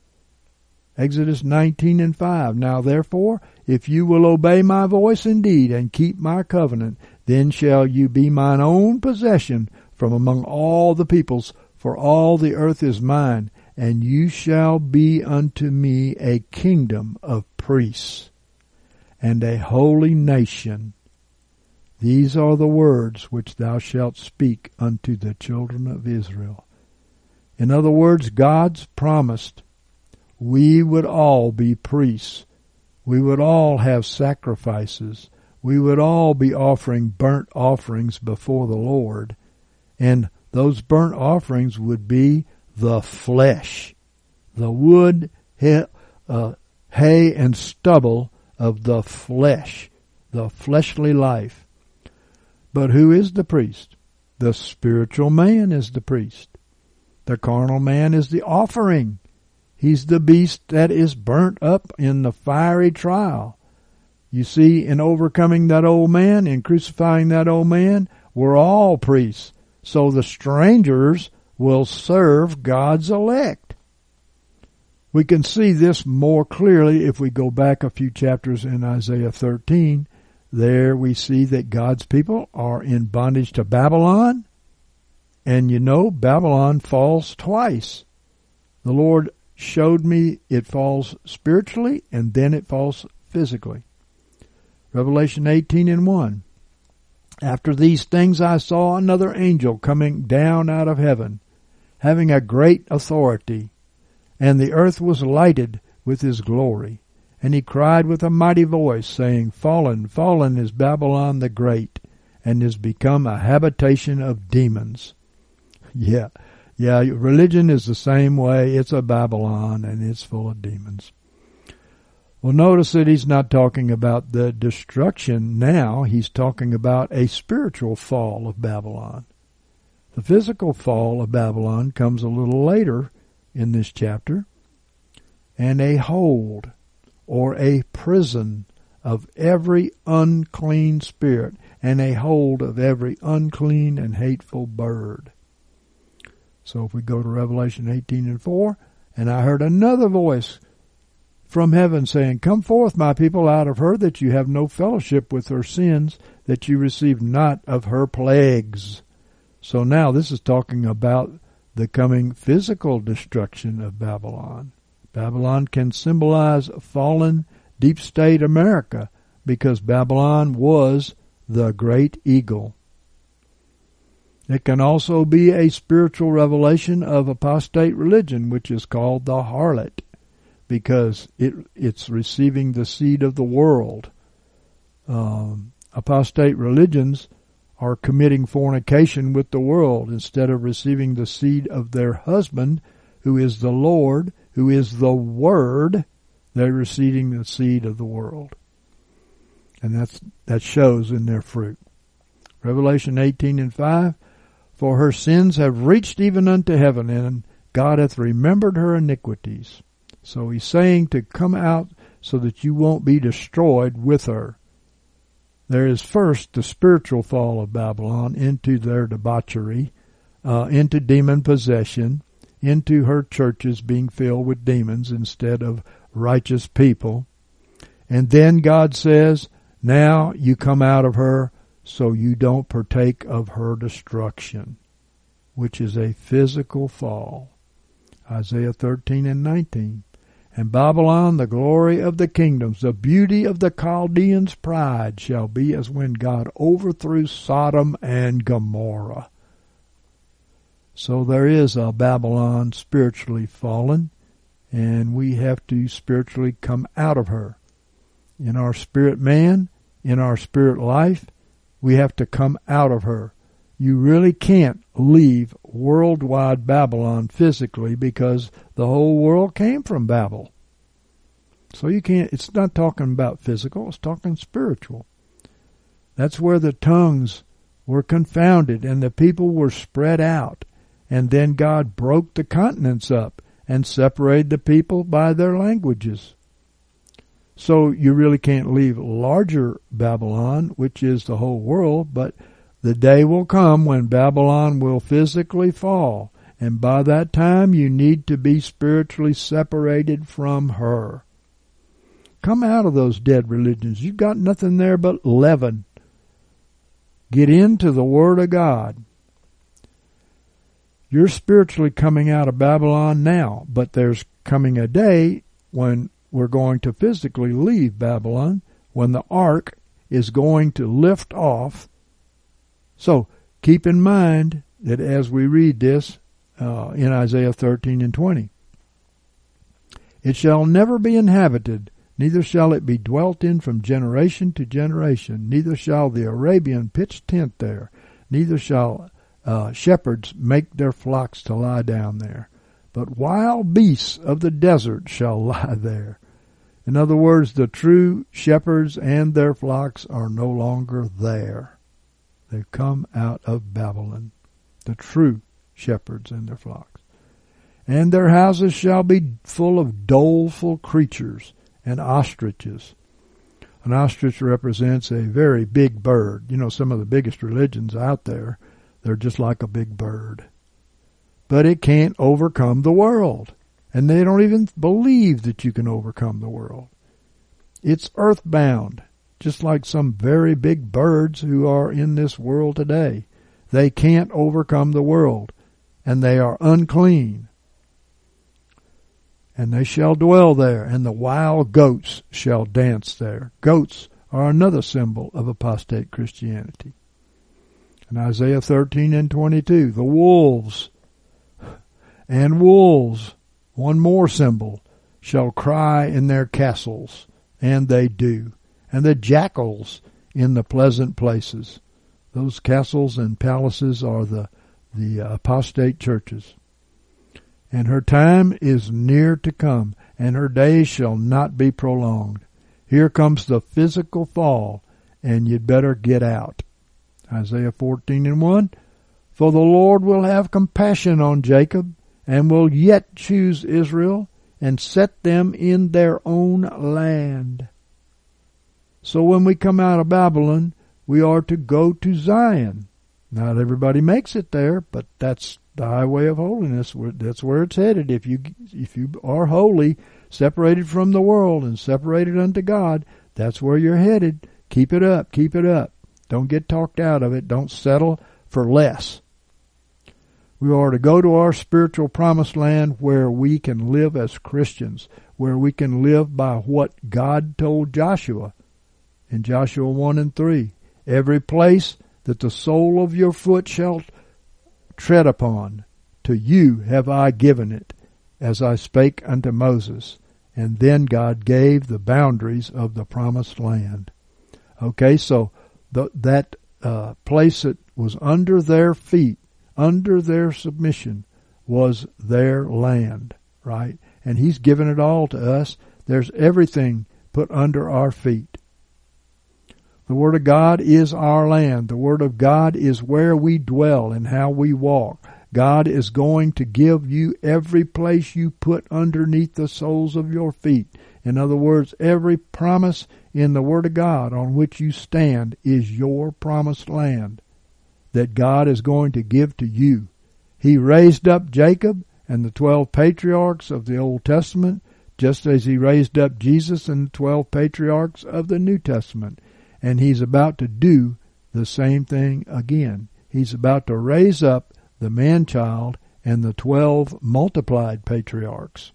Exodus 19:5. Now therefore, if you will obey my voice indeed and keep my covenant, then shall you be mine own possession from among all the peoples, for all the earth is mine, and you shall be unto me a kingdom of priests and a holy nation. These are the words which thou shalt speak unto the children of Israel. In other words, God's promised we would all be priests. We would all have sacrifices. We would all be offering burnt offerings before the Lord. And those burnt offerings would be the flesh, the wood, hay, and stubble of the flesh, the fleshly life. But who is the priest? The spiritual man is the priest. The carnal man is the offering. He's the beast that is burnt up in the fiery trial. You see, in overcoming that old man, in crucifying that old man, we're all priests. So the strangers will serve God's elect. We can see this more clearly if we go back a few chapters in Isaiah 13. There we see that God's people are in bondage to Babylon. And you know, Babylon falls twice. The Lord showed me it falls spiritually and then it falls physically. Revelation 18:1. After these things I saw another angel coming down out of heaven, having a great authority, and the earth was lighted with his glory. And he cried with a mighty voice, saying, Fallen, fallen is Babylon the Great, and is become a habitation of demons. Yeah, religion is the same way. It's a Babylon, and it's full of demons. Well, notice that he's not talking about the destruction now. He's talking about a spiritual fall of Babylon. The physical fall of Babylon comes a little later in this chapter. And a hold, or a prison of every unclean spirit, and a hold of every unclean and hateful bird. So if we go to Revelation 18:4, and I heard another voice from heaven saying, Come forth, my people, out of her, that you have no fellowship with her sins, that you receive not of her plagues. So now this is talking about the coming physical destruction of Babylon. Babylon can symbolize fallen deep state America, because Babylon was the great eagle. It can also be a spiritual revelation of apostate religion, which is called the harlot, because it's receiving the seed of the world. Apostate religions are committing fornication with the world instead of receiving the seed of their husband, who is the Lord, who is the Word. They're receiving the seed of the world. And that shows in their fruit. Revelation 18:5, for her sins have reached even unto heaven, and God hath remembered her iniquities. So he's saying to come out so that you won't be destroyed with her. There is first the spiritual fall of Babylon into their debauchery, into demon possession, into her churches being filled with demons instead of righteous people. And then God says, now you come out of her so you don't partake of her destruction, which is a physical fall. Isaiah 13:19. And Babylon, the glory of the kingdoms, the beauty of the Chaldeans' pride, shall be as when God overthrew Sodom and Gomorrah. So there is a Babylon spiritually fallen, and we have to spiritually come out of her. In our spirit man, in our spirit life, we have to come out of her. You really can't leave worldwide Babylon physically, because the whole world came from Babel. So you can't, it's not talking about physical, it's talking spiritual. That's where the tongues were confounded and the people were spread out. And then God broke the continents up and separated the people by their languages. So you really can't leave larger Babylon, which is the whole world, but the day will come when Babylon will physically fall, and by that time you need to be spiritually separated from her. Come out of those dead religions. You've got nothing there but leaven. Get into the Word of God. You're spiritually coming out of Babylon now, but there's coming a day when we're going to physically leave Babylon, when the ark is going to lift off. So keep in mind that as we read this in Isaiah 13:20, it shall never be inhabited, neither shall it be dwelt in from generation to generation, neither shall the Arabian pitch tent there, neither shall shepherds make their flocks to lie down there, but wild beasts of the desert shall lie there. In other words, the true shepherds and their flocks are no longer there. They've come out of Babylon, the true shepherds and their flocks. And their houses shall be full of doleful creatures and ostriches. An ostrich represents a very big bird. You know, some of the biggest religions out there, they're just like a big bird. But it can't overcome the world. And they don't even believe that you can overcome the world. It's earthbound, just like some very big birds who are in this world today. They can't overcome the world, and they are unclean. And they shall dwell there, and the wild goats shall dance there. Goats are another symbol of apostate Christianity. In Isaiah 13:22, the wolves, one more symbol, shall cry in their castles, and they do, and the jackals in the pleasant places. Those castles and palaces are the apostate churches. And her time is near to come, and her days shall not be prolonged. Here comes the physical fall, and you'd better get out. Isaiah 14:1, for the Lord will have compassion on Jacob, and will yet choose Israel, and set them in their own land. So when we come out of Babylon, we are to go to Zion. Not everybody makes it there, but that's the highway of holiness. That's where it's headed. If you are holy, separated from the world and separated unto God, that's where you're headed. Keep it up. Keep it up. Don't get talked out of it. Don't settle for less. We are to go to our spiritual promised land where we can live as Christians, where we can live by what God told Joshua in Joshua 1 and 3. every place that the sole of your foot shall tread upon, to you have I given it, as I spake unto Moses. And then God gave the boundaries of the promised land. Okay, so that place that was under their feet, under their submission, was their land, right? And He's given it all to us. There's everything put under our feet. The Word of God is our land. The Word of God is where we dwell and how we walk. God is going to give you every place you put underneath the soles of your feet. In other words, every promise in the Word of God on which you stand is your promised land that God is going to give to you. He raised up Jacob and the 12 patriarchs of the Old Testament, just as He raised up Jesus and the 12 patriarchs of the New Testament. And He's about to do the same thing again. He's about to raise up the man-child and the 12 multiplied patriarchs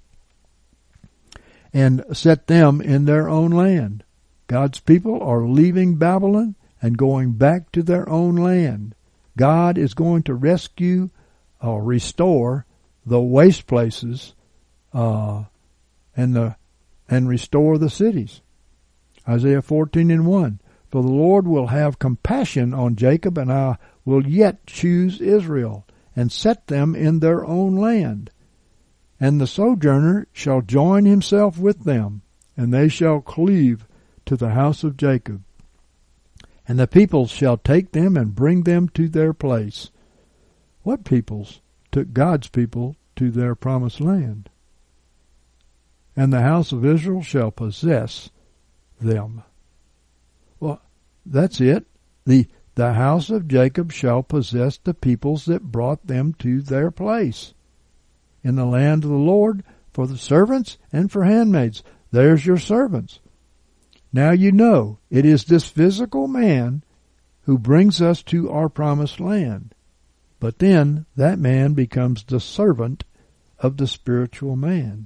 and set them in their own land. God's people are leaving Babylon and going back to their own land. God is going to rescue or restore the waste places and restore the cities. Isaiah 14:1. For the Lord will have compassion on Jacob, and I will yet choose Israel, and set them in their own land. And the sojourner shall join himself with them, and they shall cleave to the house of Jacob. And the peoples shall take them and bring them to their place. What peoples took God's people to their promised land? And the house of Israel shall possess them. Well, that's it. The house of Jacob shall possess the peoples that brought them to their place. In the land of the Lord, for the servants and for handmaids. There's your servants. Now you know it is this physical man who brings us to our promised land. But then that man becomes the servant of the spiritual man.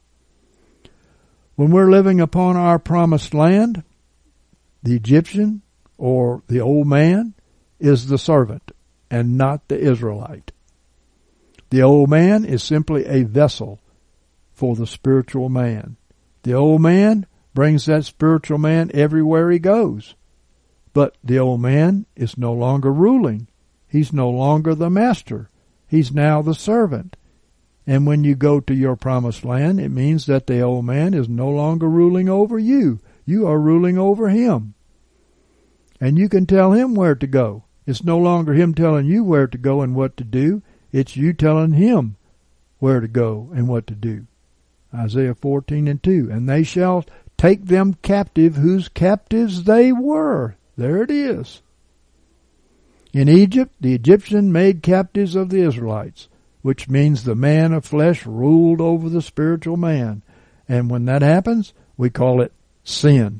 When we're living upon our promised land, the Egyptian or the old man is the servant and not the Israelite. The old man is simply a vessel for the spiritual man. The old man brings that spiritual man everywhere he goes. But the old man is no longer ruling. He's no longer the master. He's now the servant. And when you go to your promised land, it means that the old man is no longer ruling over you. You are ruling over him. And you can tell him where to go. It's no longer him telling you where to go and what to do. It's you telling him where to go and what to do. Isaiah 14:2. And they shall take them captive whose captives they were. There it is. In Egypt, the Egyptian made captives of the Israelites, which means the man of flesh ruled over the spiritual man. And when that happens, we call it sin.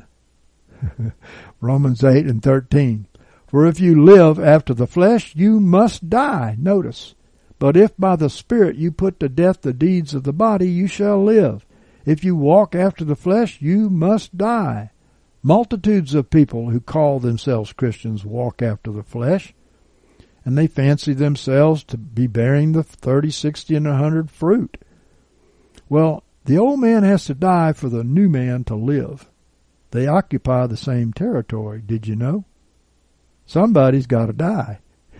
Romans 8:13. For if you live after the flesh, you must die. Notice. But if by the Spirit you put to death the deeds of the body, you shall live. If you walk after the flesh, you must die. Multitudes of people who call themselves Christians walk after the flesh, and they fancy themselves to be bearing the 30, 60, and 100 fruit. Well, the old man has to die for the new man to live. They occupy the same territory, did you know? Somebody's got to die,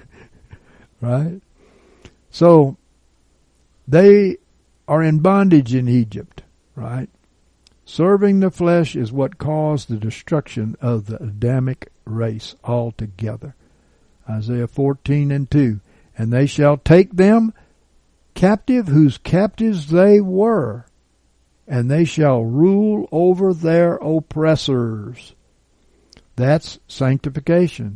right? So, they are in bondage in Egypt, right? Serving the flesh is what caused the destruction of the Adamic race altogether. Isaiah 14:2. And they shall take them captive whose captives they were, and they shall rule over their oppressors. That's sanctification.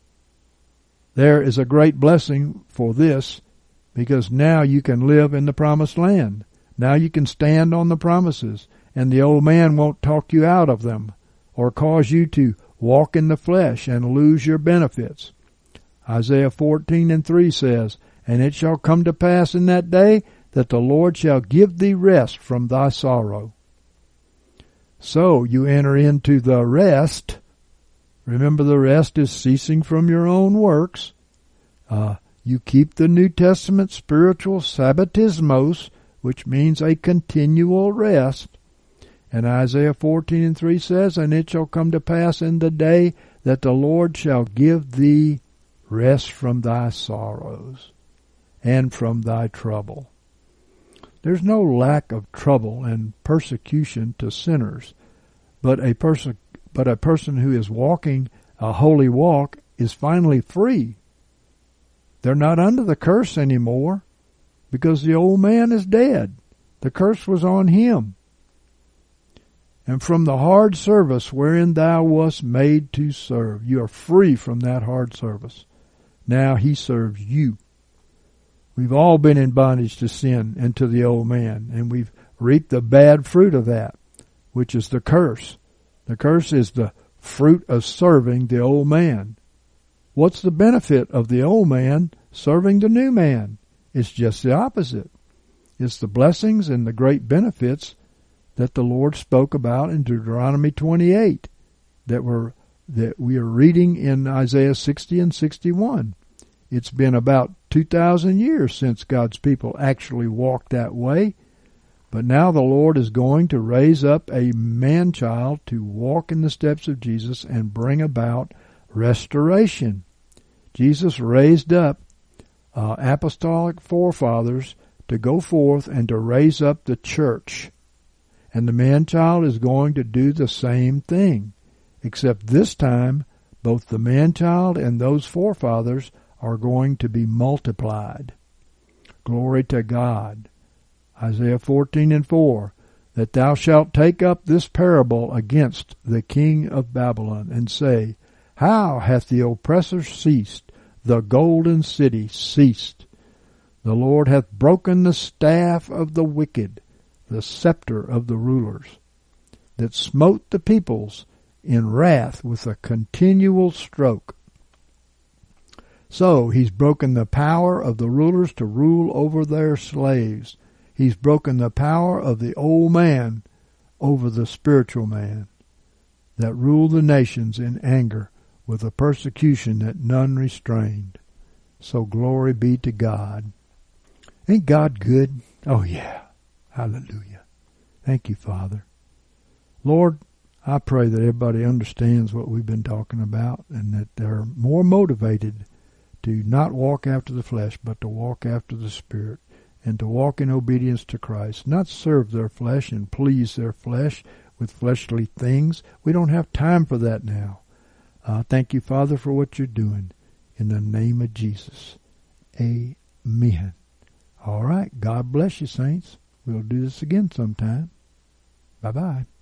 There is a great blessing for this, because now you can live in the promised land. Now you can stand on the promises, and the old man won't talk you out of them or cause you to walk in the flesh and lose your benefits. Isaiah 14:3 says, And it shall come to pass in that day that the Lord shall give thee rest from thy sorrow. So you enter into the rest, Remember, the rest is ceasing from your own works. You keep the New Testament spiritual sabbatismos, which means a continual rest. And Isaiah 14:3 says, and it shall come to pass in the day that the Lord shall give thee rest from thy sorrows and from thy trouble. There's no lack of trouble and persecution to sinners, but a person who is walking a holy walk is finally free. They're not under the curse anymore because the old man is dead. The curse was on him. And from the hard service wherein thou wast made to serve, you are free from that hard service. Now he serves you. We've all been in bondage to sin and to the old man, and we've reaped the bad fruit of that, which is the curse. The curse is the fruit of serving the old man. What's the benefit of the old man serving the new man? It's just the opposite. It's the blessings and the great benefits that the Lord spoke about in Deuteronomy 28 that we are reading in Isaiah 60 and 61. It's been about 2,000 years since God's people actually walked that way, but now the Lord is going to raise up a man-child to walk in the steps of Jesus and bring about restoration. Jesus raised up apostolic forefathers to go forth and to raise up the church. And the man-child is going to do the same thing, except this time both the man-child and those forefathers are going to be multiplied. Glory to God. Isaiah 14:4, that thou shalt take up this parable against the king of Babylon, and say, how hath the oppressor ceased, the golden city ceased? The Lord hath broken the staff of the wicked, the scepter of the rulers, that smote the peoples in wrath with a continual stroke. So he's broken the power of the rulers to rule over their slaves. He's broken the power of the old man over the spiritual man that ruled the nations in anger with a persecution that none restrained. So glory be to God. Ain't God good? Oh yeah. Hallelujah. Thank you, Father. Lord, I pray that everybody understands what we've been talking about and that they're more motivated to not walk after the flesh, but to walk after the Spirit and to walk in obedience to Christ, not serve their flesh and please their flesh with fleshly things. We don't have time for that now. Thank you, Father, for what you're doing. In the name of Jesus. Amen. All right. God bless you, saints. We'll do this again sometime. Bye-bye.